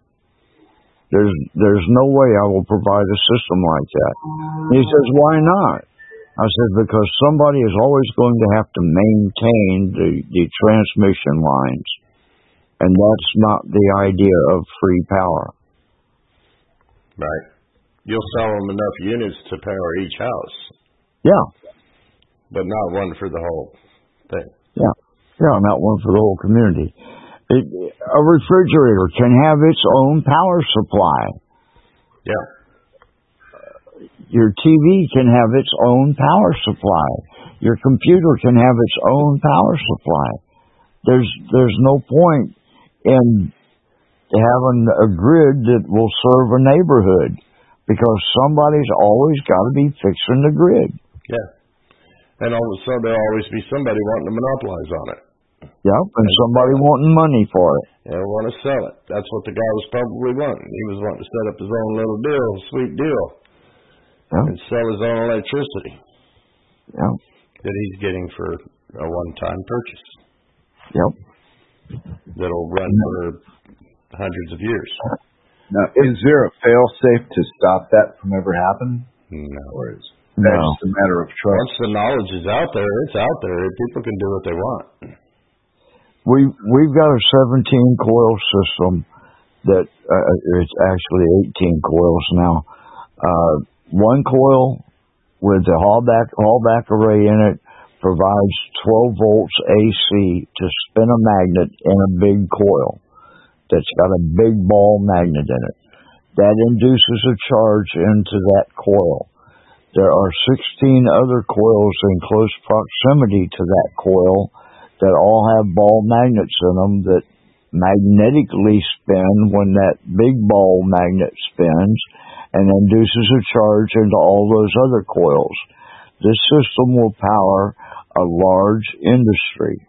There's no way I will provide a system like that. And he says, why not? I said, because somebody is always going to have to maintain the transmission lines. And that's not the idea of free power. Right. You'll sell them enough units to power each house. Yeah. But not one for the whole thing. Yeah. Yeah, not one for the whole community. A refrigerator can have its own power supply. Yeah. Your TV can have its own power supply. Your computer can have its own power supply. There's no point in having a grid that will serve a neighborhood because somebody's always got to be fixing the grid. Yeah. And all of a sudden there'll always be somebody wanting to monopolize on it. Yep, and somebody wanting money for it. They want to sell it. That's what the guy was probably wanting. He was wanting to set up his own little deal, sweet deal, and sell his own electricity. Yeah. That he's getting for a one-time purchase. Yep. That'll run for hundreds of years. Now, is there a fail-safe to stop that from ever happening? No. Or is that just a matter of trust? Once the knowledge is out there, it's out there. People can do what they want. We've got a 17-coil system that it's actually 18 coils now. One coil with the Hallback array in it provides 12 volts AC to spin a magnet in a big coil that's got a big ball magnet in it. That induces a charge into that coil. There are 16 other coils in close proximity to that coil that all have ball magnets in them that magnetically spin when that big ball magnet spins and induces a charge into all those other coils. This system will power a large industry.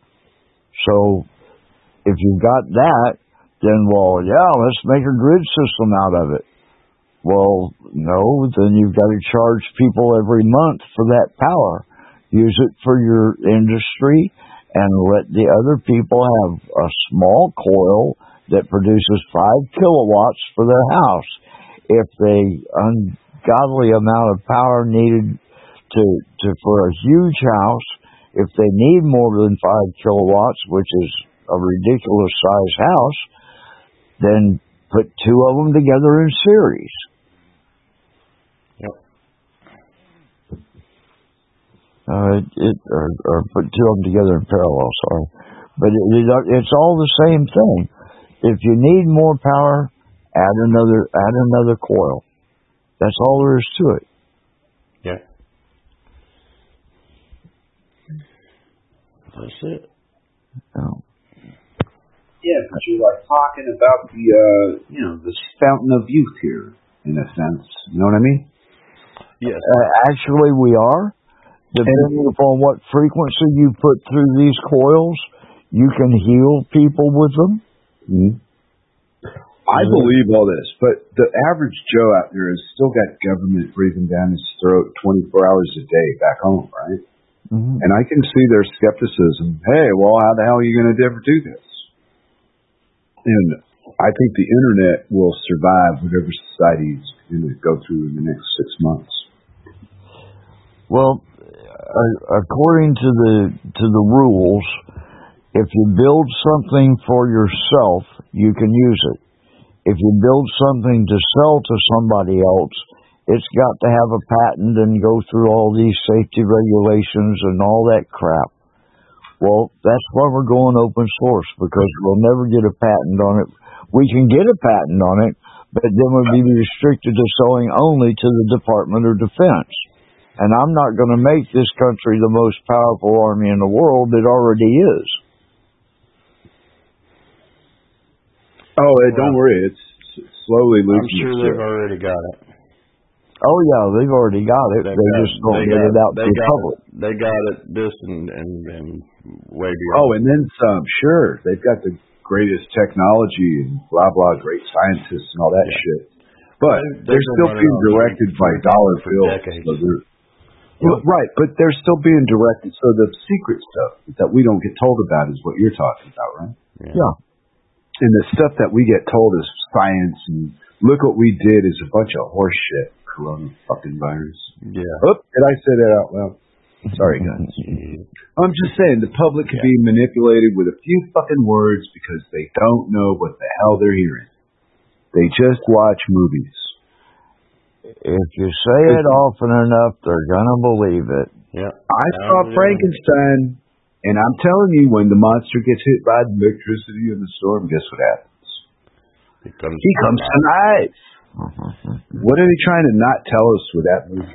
So if you've got that, then, let's make a grid system out of it. Well, no, then you've got to charge people every month for that power. Use it for your industry and let the other people have a small coil that produces 5 kilowatts for their house. If the ungodly amount of power needed for a huge house, if they need more than 5 kilowatts, which is a ridiculous size house, then put 2 of them together in series. Yep. Or put 2 of them together in parallel, sorry. But it's all the same thing. If you need more power, add another coil. That's all there is to it. Yeah. That's it. Oh. Yeah, but you're like talking about the fountain of youth here, in a sense. You know what I mean? Yes. Actually, we are. Depending upon what frequency you put through these coils, you can heal people with them. Mm-hmm. I believe all this, but the average Joe out there has still got government breathing down his throat 24 hours a day back home, right? Mm-hmm. And I can see their skepticism. Hey, well, how the hell are you going to ever do this? And I think the internet will survive whatever society is going to go through in the next 6 months. Well, according to the rules, if you build something for yourself, you can use it. If you build something to sell to somebody else, it's got to have a patent and go through all these safety regulations and all that crap. Well, that's why we're going open source, because we'll never get a patent on it. We can get a patent on it, but then we'll be restricted to selling only to the Department of Defense. And I'm not going to make this country the most powerful army in the world. It already is. Oh, don't worry. It's slowly losing. I'm sure they've already got it. Oh, yeah, they've already got it. They just don't get it out to the public. They got it this and way beyond. Oh, and then some. Sure. They've got the greatest technology and blah, blah, great scientists and all that shit. But they're still being directed by dollar bills. Right, but they're still being directed. So the secret stuff that we don't get told about is what you're talking about, right? Yeah. And the stuff that we get told is science, and look what we did is a bunch of horse shit. Corona fucking virus. Yeah. Oh, did I say that out loud? Sorry, guys. I'm just saying the public can be manipulated with a few fucking words because they don't know what the hell they're hearing. They just watch movies. If you say it often enough, they're gonna believe it. Yeah. I saw Frankenstein, and I'm telling you, when the monster gets hit by the electricity in the storm, guess what happens? He comes to life. What are they trying to not tell us with that movie?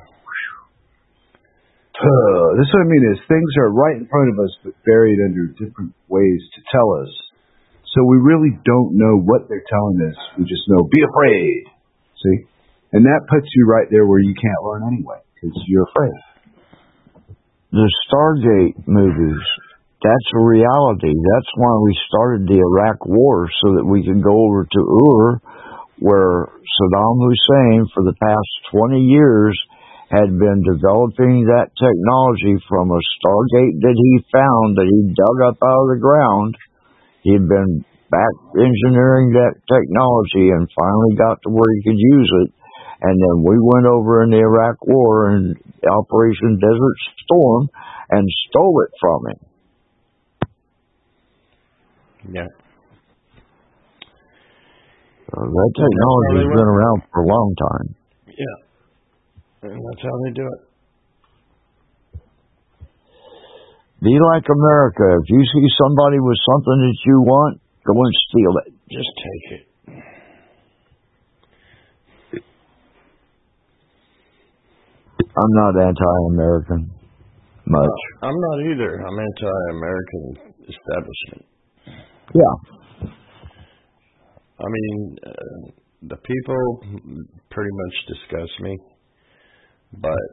This is what I mean is things are right in front of us but buried under different ways to tell us. So we really don't know what they're telling us. We just know, be afraid. See? And that puts you right there where you can't learn anyway because you're afraid. The Stargate movies, that's a reality. That's why we started the Iraq War, so that we could go over to Ur, where Saddam Hussein, for the past 20 years, had been developing that technology from a Stargate that he found, that he dug up out of the ground. He'd been back engineering that technology and finally got to where he could use it. And then we went over in the Iraq War and Operation Desert Storm and stole it from him. Yeah. That technology has been around for a long time. Yeah. And that's how they do it. Be like America. If you see somebody with something that you want, go and steal it. Just take it. I'm not anti-American much. I'm not either. I'm anti-American establishment. Yeah. I mean, the people pretty much disgust me, but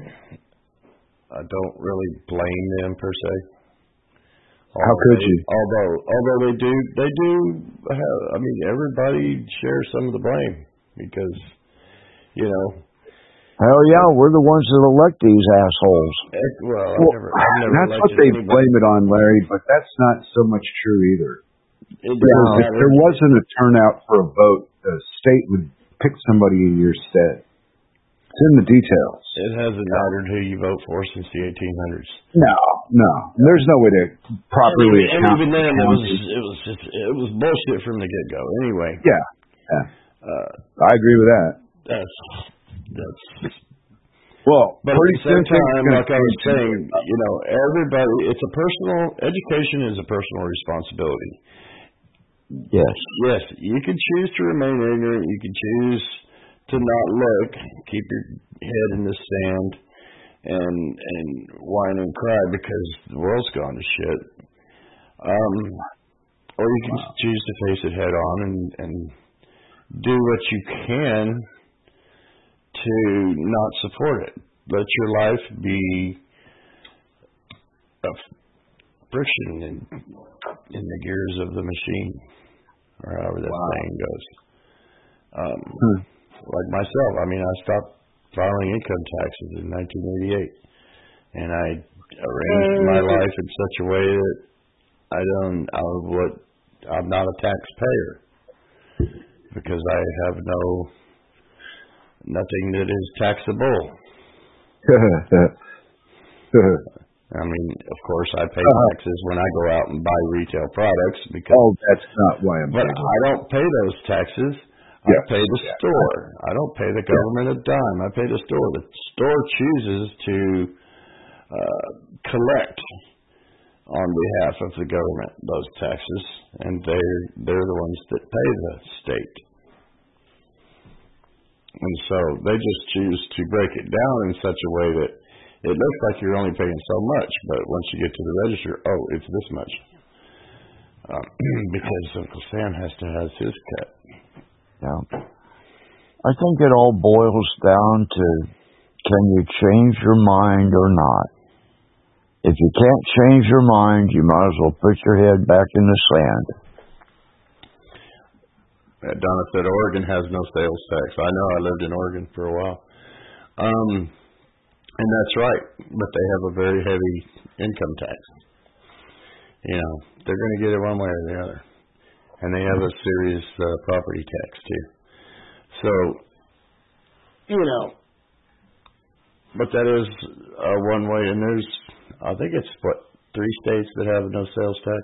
I don't really blame them per se. How could you? Although they do have, I mean, everybody shares some of the blame because, you know. Hell yeah, we're the ones that elect these assholes. Well, that's what they blame it on, Larry, but that's not so much true either. If there wasn't a turnout for a vote, the state would pick somebody in your stead. It's in the details. It hasn't mattered who you vote for since the 1800s. No. There's no way to properly account. And even then, it was bullshit from the get-go. Anyway. Yeah. I agree with that. Well, but at the same time, like I was saying, you know, everybody, education is a personal responsibility. Yes. Yes, you can choose to remain ignorant. You can choose to not look, keep your head in the sand, and whine and cry because the world's gone to shit. Or you can choose to face it head on and do what you can to not support it. Let your life be a friction in the gears of the machine, or however that saying goes. Like myself, I mean, I stopped filing income taxes in 1988, and I arranged my life in such a way that I'm not a taxpayer because I have nothing that is taxable. I mean, of course, I pay taxes when I go out and buy retail products because. That's not why I'm. But I don't pay those taxes. I pay the store. I don't pay the government a dime. I pay the store. The store chooses to collect on behalf of the government those taxes, and they're the ones that pay the state. And so they just choose to break it down in such a way that it looks like you're only paying so much, but once you get to the register, it's this much. Because Uncle Sam has to have his cut. Yeah. I think it all boils down to, can you change your mind or not? If you can't change your mind, you might as well put your head back in the sand. Donna said Oregon has no sales tax. I know. I lived in Oregon for a while. And that's right, but they have a very heavy income tax. You know, they're going to get it one way or the other. And they have a serious property tax, too. So, you know, but that is one way. And there's, I think it's, 3 states that have no sales tax?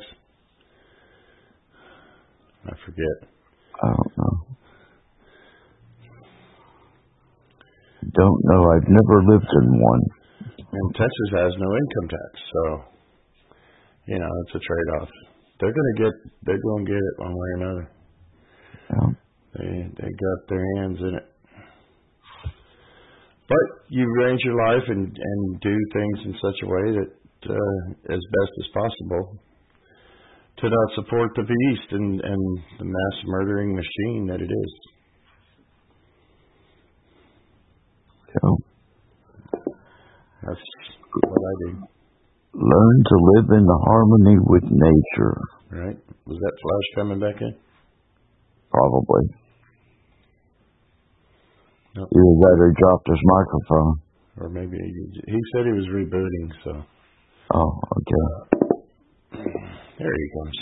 I forget. I don't know. Don't know. I've never lived in one. And Texas has no income tax, so you know it's a trade-off. They're going to get it one way or another. Yeah. They got their hands in it. But you arrange your life and do things in such a way that as best as possible to not support the beast and the mass murdering machine that it is. So, that's what I do. Learn to live in harmony with nature. Right. Was that Flash coming back in? Probably. Nope. Either that or dropped his microphone. Or maybe he said he was rebooting, so. Oh, okay. There he comes.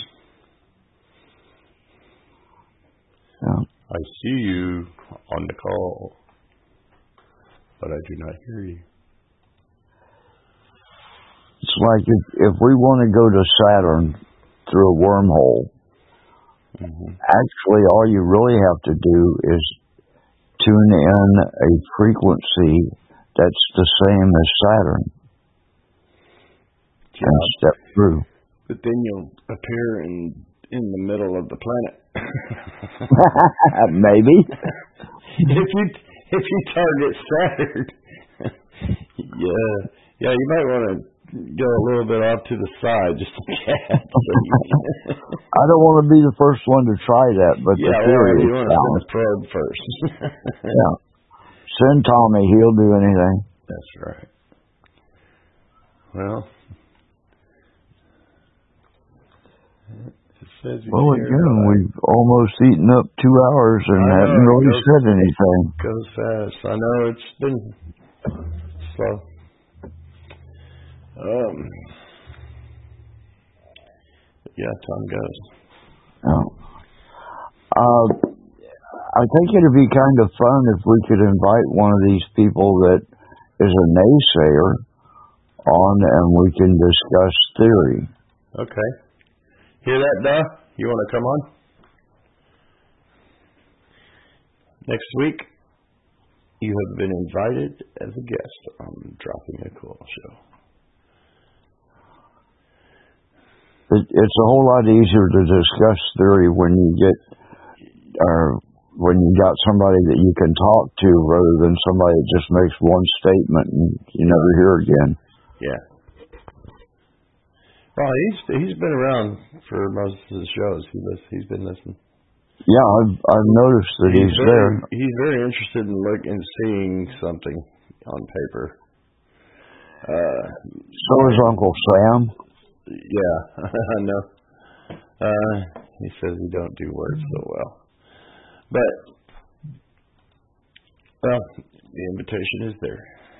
Yeah. I see you on the call, but I do not hear you. It's like if we want to go to Saturn through a wormhole, actually all you really have to do is tune in a frequency that's the same as Saturn and step through. But then you'll appear in the middle of the planet. Maybe. If you target Saturn, yeah, you might want to go a little bit off to the side just in case. I don't want to be the first one to try that, but the theory you want to send a probe first. Yeah. Send Tommy, he'll do anything. That's right. Well, again, we've almost eaten up 2 hours and haven't really said anything. It goes fast. I know it's been slow. Yeah, time goes. I think it'd be kind of fun if we could invite one of these people that is a naysayer on and we can discuss theory. Okay. Hear that, Duh? You want to come on? Next week, you have been invited as a guest on Dropping a Coil Show. It's a whole lot easier to discuss theory when you got somebody that you can talk to rather than somebody that just makes one statement and you never hear again. Yeah. Well, he's been around for most of the shows. He's been listening. Yeah, I've noticed that he's there. He's very interested in seeing something on paper. So is Uncle Sam. Yeah, I know. He says he don't do words so well. But, well, the invitation is there.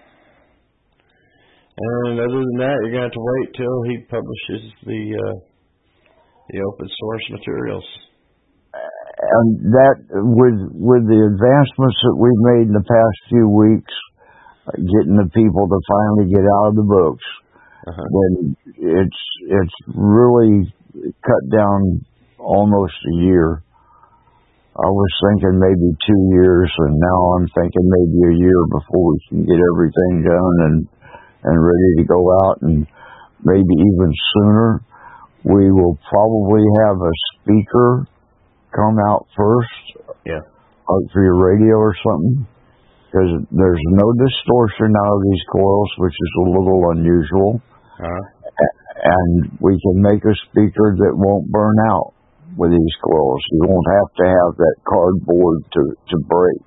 And other than that, you're going to have to wait till he publishes the open source materials. And that, with the advancements that we've made in the past few weeks, getting the people to finally get out of the books, then it's really cut down almost a year. I was thinking maybe 2 years, and now I'm thinking maybe a year before we can get everything done and ready to go out, and maybe even sooner. We will probably have a speaker come out first, like for your radio or something, because there's no distortion out of these coils, which is a little unusual. And we can make a speaker that won't burn out with these coils. You won't have to have that cardboard to break.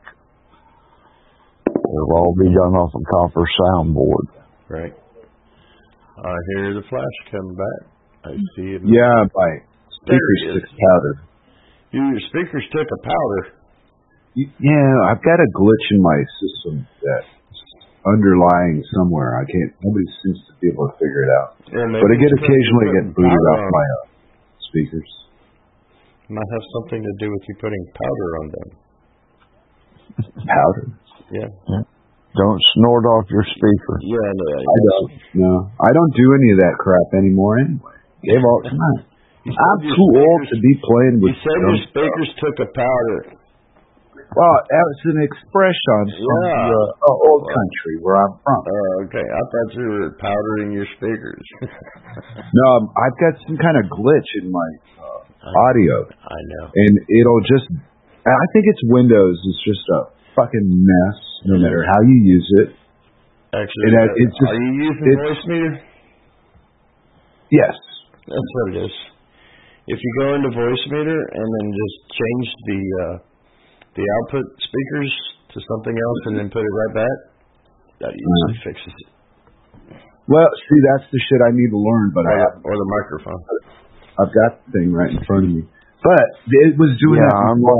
It'll all be done off a copper soundboard. Right. I hear the Flash come back. I see him. Yeah, by Speaker 6 powder. Your speakers took a powder. Yeah, I've got a glitch in my system that's underlying somewhere. Nobody seems to be able to figure it out. Yeah, But occasionally I get booted off my speakers. Might have something to do with you putting powder on them. Powder? Yeah. Don't snort off your speaker. Yeah, No, I don't do any of that crap anymore anyway. Gave all time. I'm too old to be playing with. You said your speakers took a powder. Well, that was an expression from the old country where I'm from. Okay, I thought you were powdering your speakers. No, I've got some kind of glitch in my audio. I know. And it'll just, I think it's Windows. It's just a fucking mess, no matter how you use it. Actually, are you using Voicemeeter? Yes. That's what it is. If you go into Voicemeter and then just change the output speakers to something else and then put it right back, that usually fixes it. Well, see, that's the shit I need to learn, but or the microphone. I've got the thing right in front of me. But it was doing that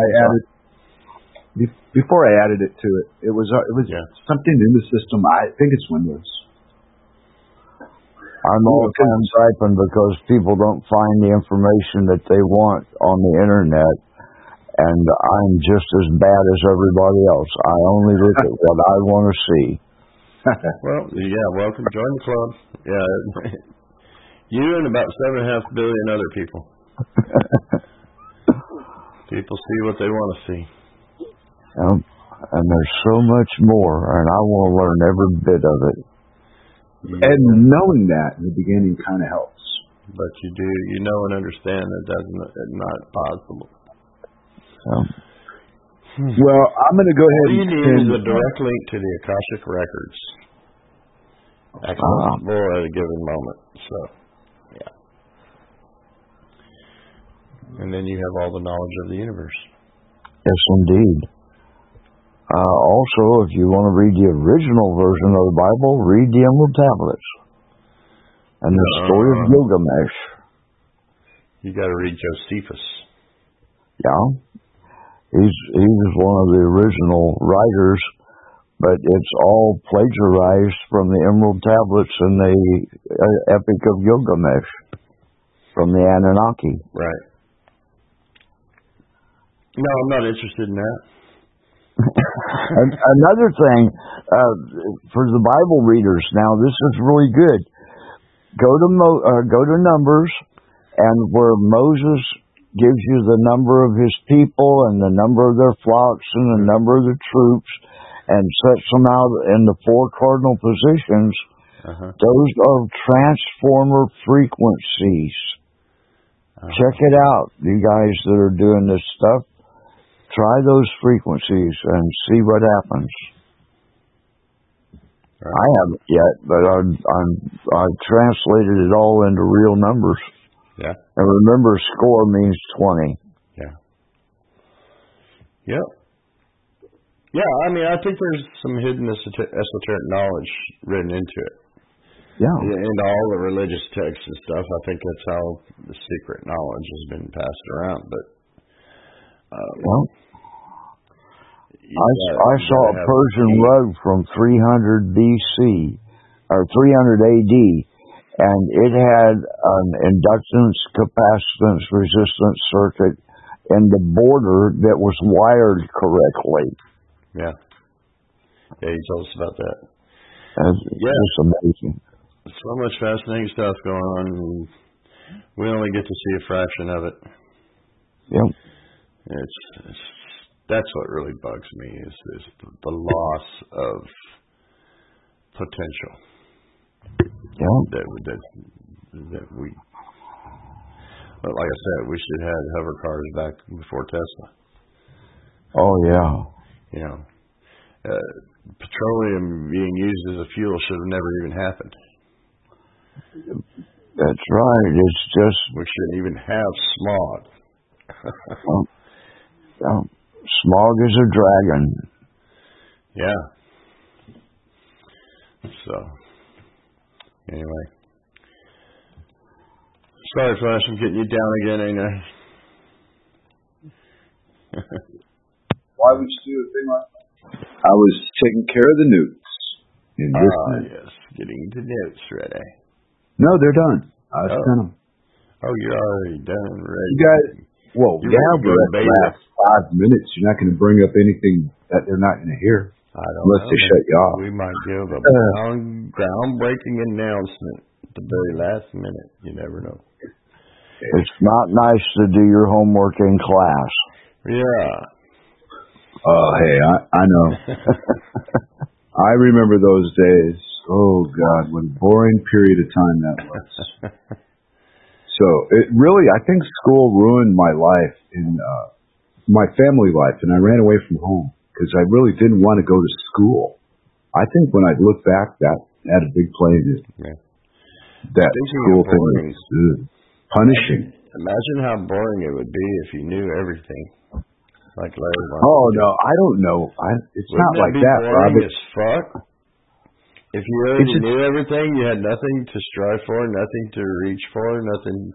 before I added it to it. It was something in the system. I think it's Windows. I'm all the time typing because people don't find the information that they want on the internet, and I'm just as bad as everybody else. I only look at what I want to see. Well, yeah, welcome. Join the club. Yeah, you and about 7.5 billion other people. People see what they want to see. And there's so much more, and I want to learn every bit of it. And knowing that in the beginning kind of helps. But you know and understand that that's not possible. Well, I'm going to go ahead and you need is a direct link to the Akashic Records. Accessible at a given moment. So, yeah. And then you have all the knowledge of the universe. Yes, indeed. Also, if you want to read the original version of the Bible, read the Emerald Tablets and the story of Gilgamesh. You got to read Josephus. Yeah, he's one of the original writers, but it's all plagiarized from the Emerald Tablets and the Epic of Gilgamesh from the Anunnaki. Right. No, I'm not interested in that. Another thing, for the Bible readers, now this is really good. Go to Numbers, and where Moses gives you the number of his people and the number of their flocks and the number of the troops, and sets them out in the 4 cardinal positions. Those are transformer frequencies. Check it out, you guys that are doing this stuff. Try those frequencies and see what happens. Right. I haven't yet, but I've translated it all into real numbers. Yeah. And remember, score means 20. Yeah. Yep. Yeah, I mean, I think there's some hidden esoteric knowledge written into it. Yeah. Into all the religious texts and stuff. I think that's how the secret knowledge has been passed around. But I saw a Persian rug from 300 BC or 300 AD, and it had an inductance, capacitance, resistance circuit in the border that was wired correctly. Yeah. Yeah, you told us about that. It's amazing. So much fascinating stuff going on, and we only get to see a fraction of it. Yep. That's what really bugs me is the loss of potential. Yeah. That we, but like I said, we should have hover cars back before Tesla. Oh yeah. You know, petroleum being used as a fuel should have never even happened. That's right. It's just we shouldn't even have smog. Smog is a dragon. Yeah. So, anyway. Sorry, Flash, I'm getting you down again, ain't I? Why would you do a thing like that? I was taking care of the newts. Yes, getting the notes ready. No, they're done. I sent them. Oh, you're already done and ready. You guys, well, You're yeah, ready to but go at the last 5 minutes, you're not going to bring up anything that they're not going to hear. I don't unless know. they shut you off. We might give a groundbreaking announcement at the very last minute. You never know. It's not nice to do your homework in class. Yeah. Oh, hey, I know. I remember those days. Oh, God, what a boring period of time that was. So, it really, I think school ruined my life and my family life, and I ran away from home because I really didn't want to go to school. I think when I look back, that had a big play in it. Yeah. That school thing was punishing. Imagine how boring it would be if you knew everything. Like Larry. Oh, no, I don't know. It's not like that, Rob. As fuck? If you already knew everything, you had nothing to strive for, nothing to reach for, nothing,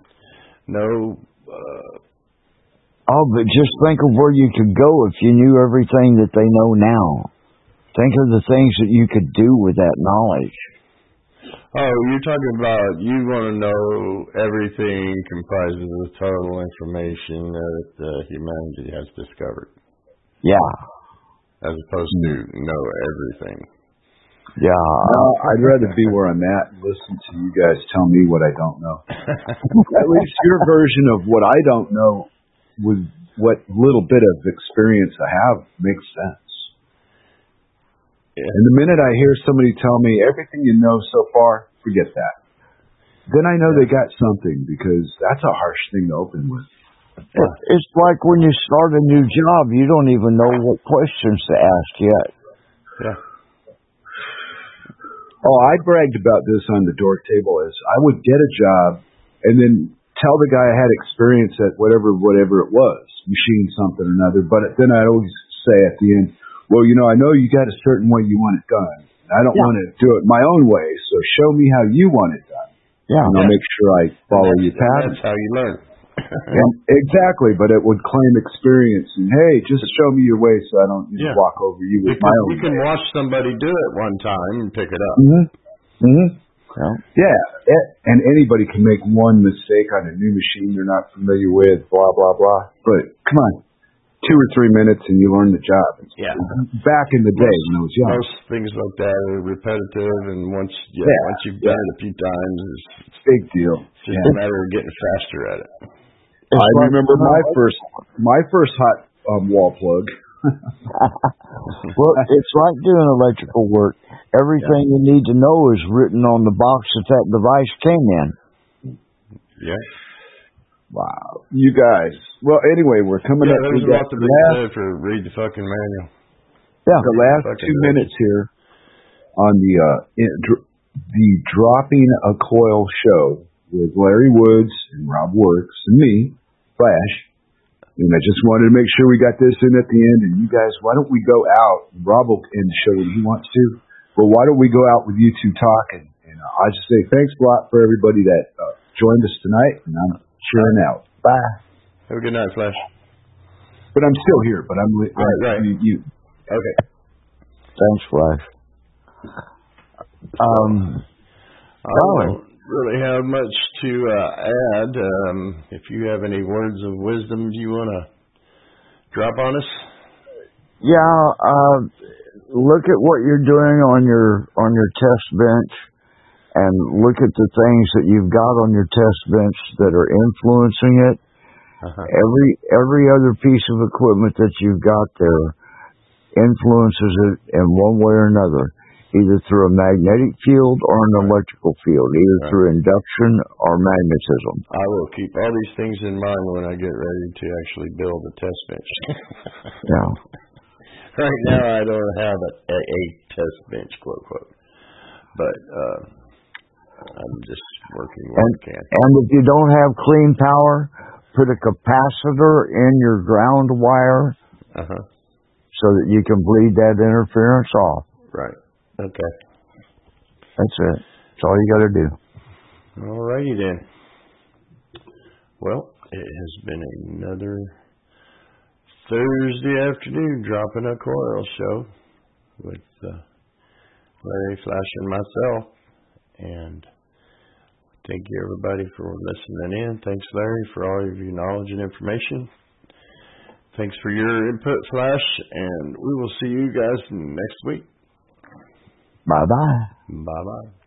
Oh, but just think of where you could go if you knew everything that they know now. Think of the things that you could do with that knowledge. Oh, you're talking about you want to know everything comprises of total information that humanity has discovered. Yeah. As opposed to know everything. Yeah. No, I'd rather be where I'm at and listen to you guys tell me what I don't know. At least your version of what I don't know with what little bit of experience I have makes sense. Yeah. And the minute I hear somebody tell me everything you know so far, forget that. Then I know they got something, because that's a harsh thing to open with. It's like when you start a new job, you don't even know what questions to ask yet. Yeah. Oh, I bragged about this on the dork table as I would get a job and then tell the guy I had experience at whatever it was, machine something or another. But then I'd always say at the end, well, I know you got a certain way you want it done. I don't want to do it my own way, so show me how you want it done. Yeah. And I'll make sure I follow your pattern. That's how you learn. Exactly, but it would claim experience. And, hey, just show me your way so I don't walk over you with my own way. You can watch somebody do it one time and pick it up. Mm-hmm. Mm-hmm. Yeah, and anybody can make one mistake on a new machine they're not familiar with, blah, blah, blah. But, come on, 2 or 3 minutes and you learn the job. Yeah. Back in the day when I was young. Most things like that are repetitive, and once you've done it a few times, it's big deal. It's just a matter of getting faster at it. I remember my first hot wall plug. Well, it's like doing electrical work. Everything you need to know is written on the box that device came in. Yeah. Wow. You guys. Well, anyway, we're coming up. There's a lot to be said for read the fucking manual. Yeah. The last 2 minutes here on the Dropping a Coil show with Larry Woods and Rob Works and me, Flash. And I just wanted to make sure we got this in at the end. And you guys, why don't we go out? Rob will end the show when he wants to. But why don't we go out with you two talking? And I just say thanks a lot for everybody that joined us tonight. And I'm cheering out. Bye. Have a good night, Flash. But I'm still here. But I'm right. You. Okay. Thanks, Flash. I don't really have much to add. If you have any words of wisdom you want to drop on us? Yeah, look at what you're doing on your test bench, and look at the things that you've got on your test bench that are influencing it. Every other piece of equipment that you've got there influences it in one way or another, either through a magnetic field or an electrical field, either through induction or magnetism. I will keep all these things in mind when I get ready to actually build a test bench. Yeah. Right now I don't have a test bench, quote, quote. But I'm just working where I can. And if you don't have clean power, put a capacitor in your ground wire so that you can bleed that interference off. Right. Okay. That's it. That's all you got to do. All righty then. Well, it has been another Thursday afternoon Dropping a Coil show with Larry, Flash, and myself. And thank you, everybody, for listening in. Thanks, Larry, for all of your knowledge and information. Thanks for your input, Flash, and we will see you guys next week. Bye-bye. Bye-bye.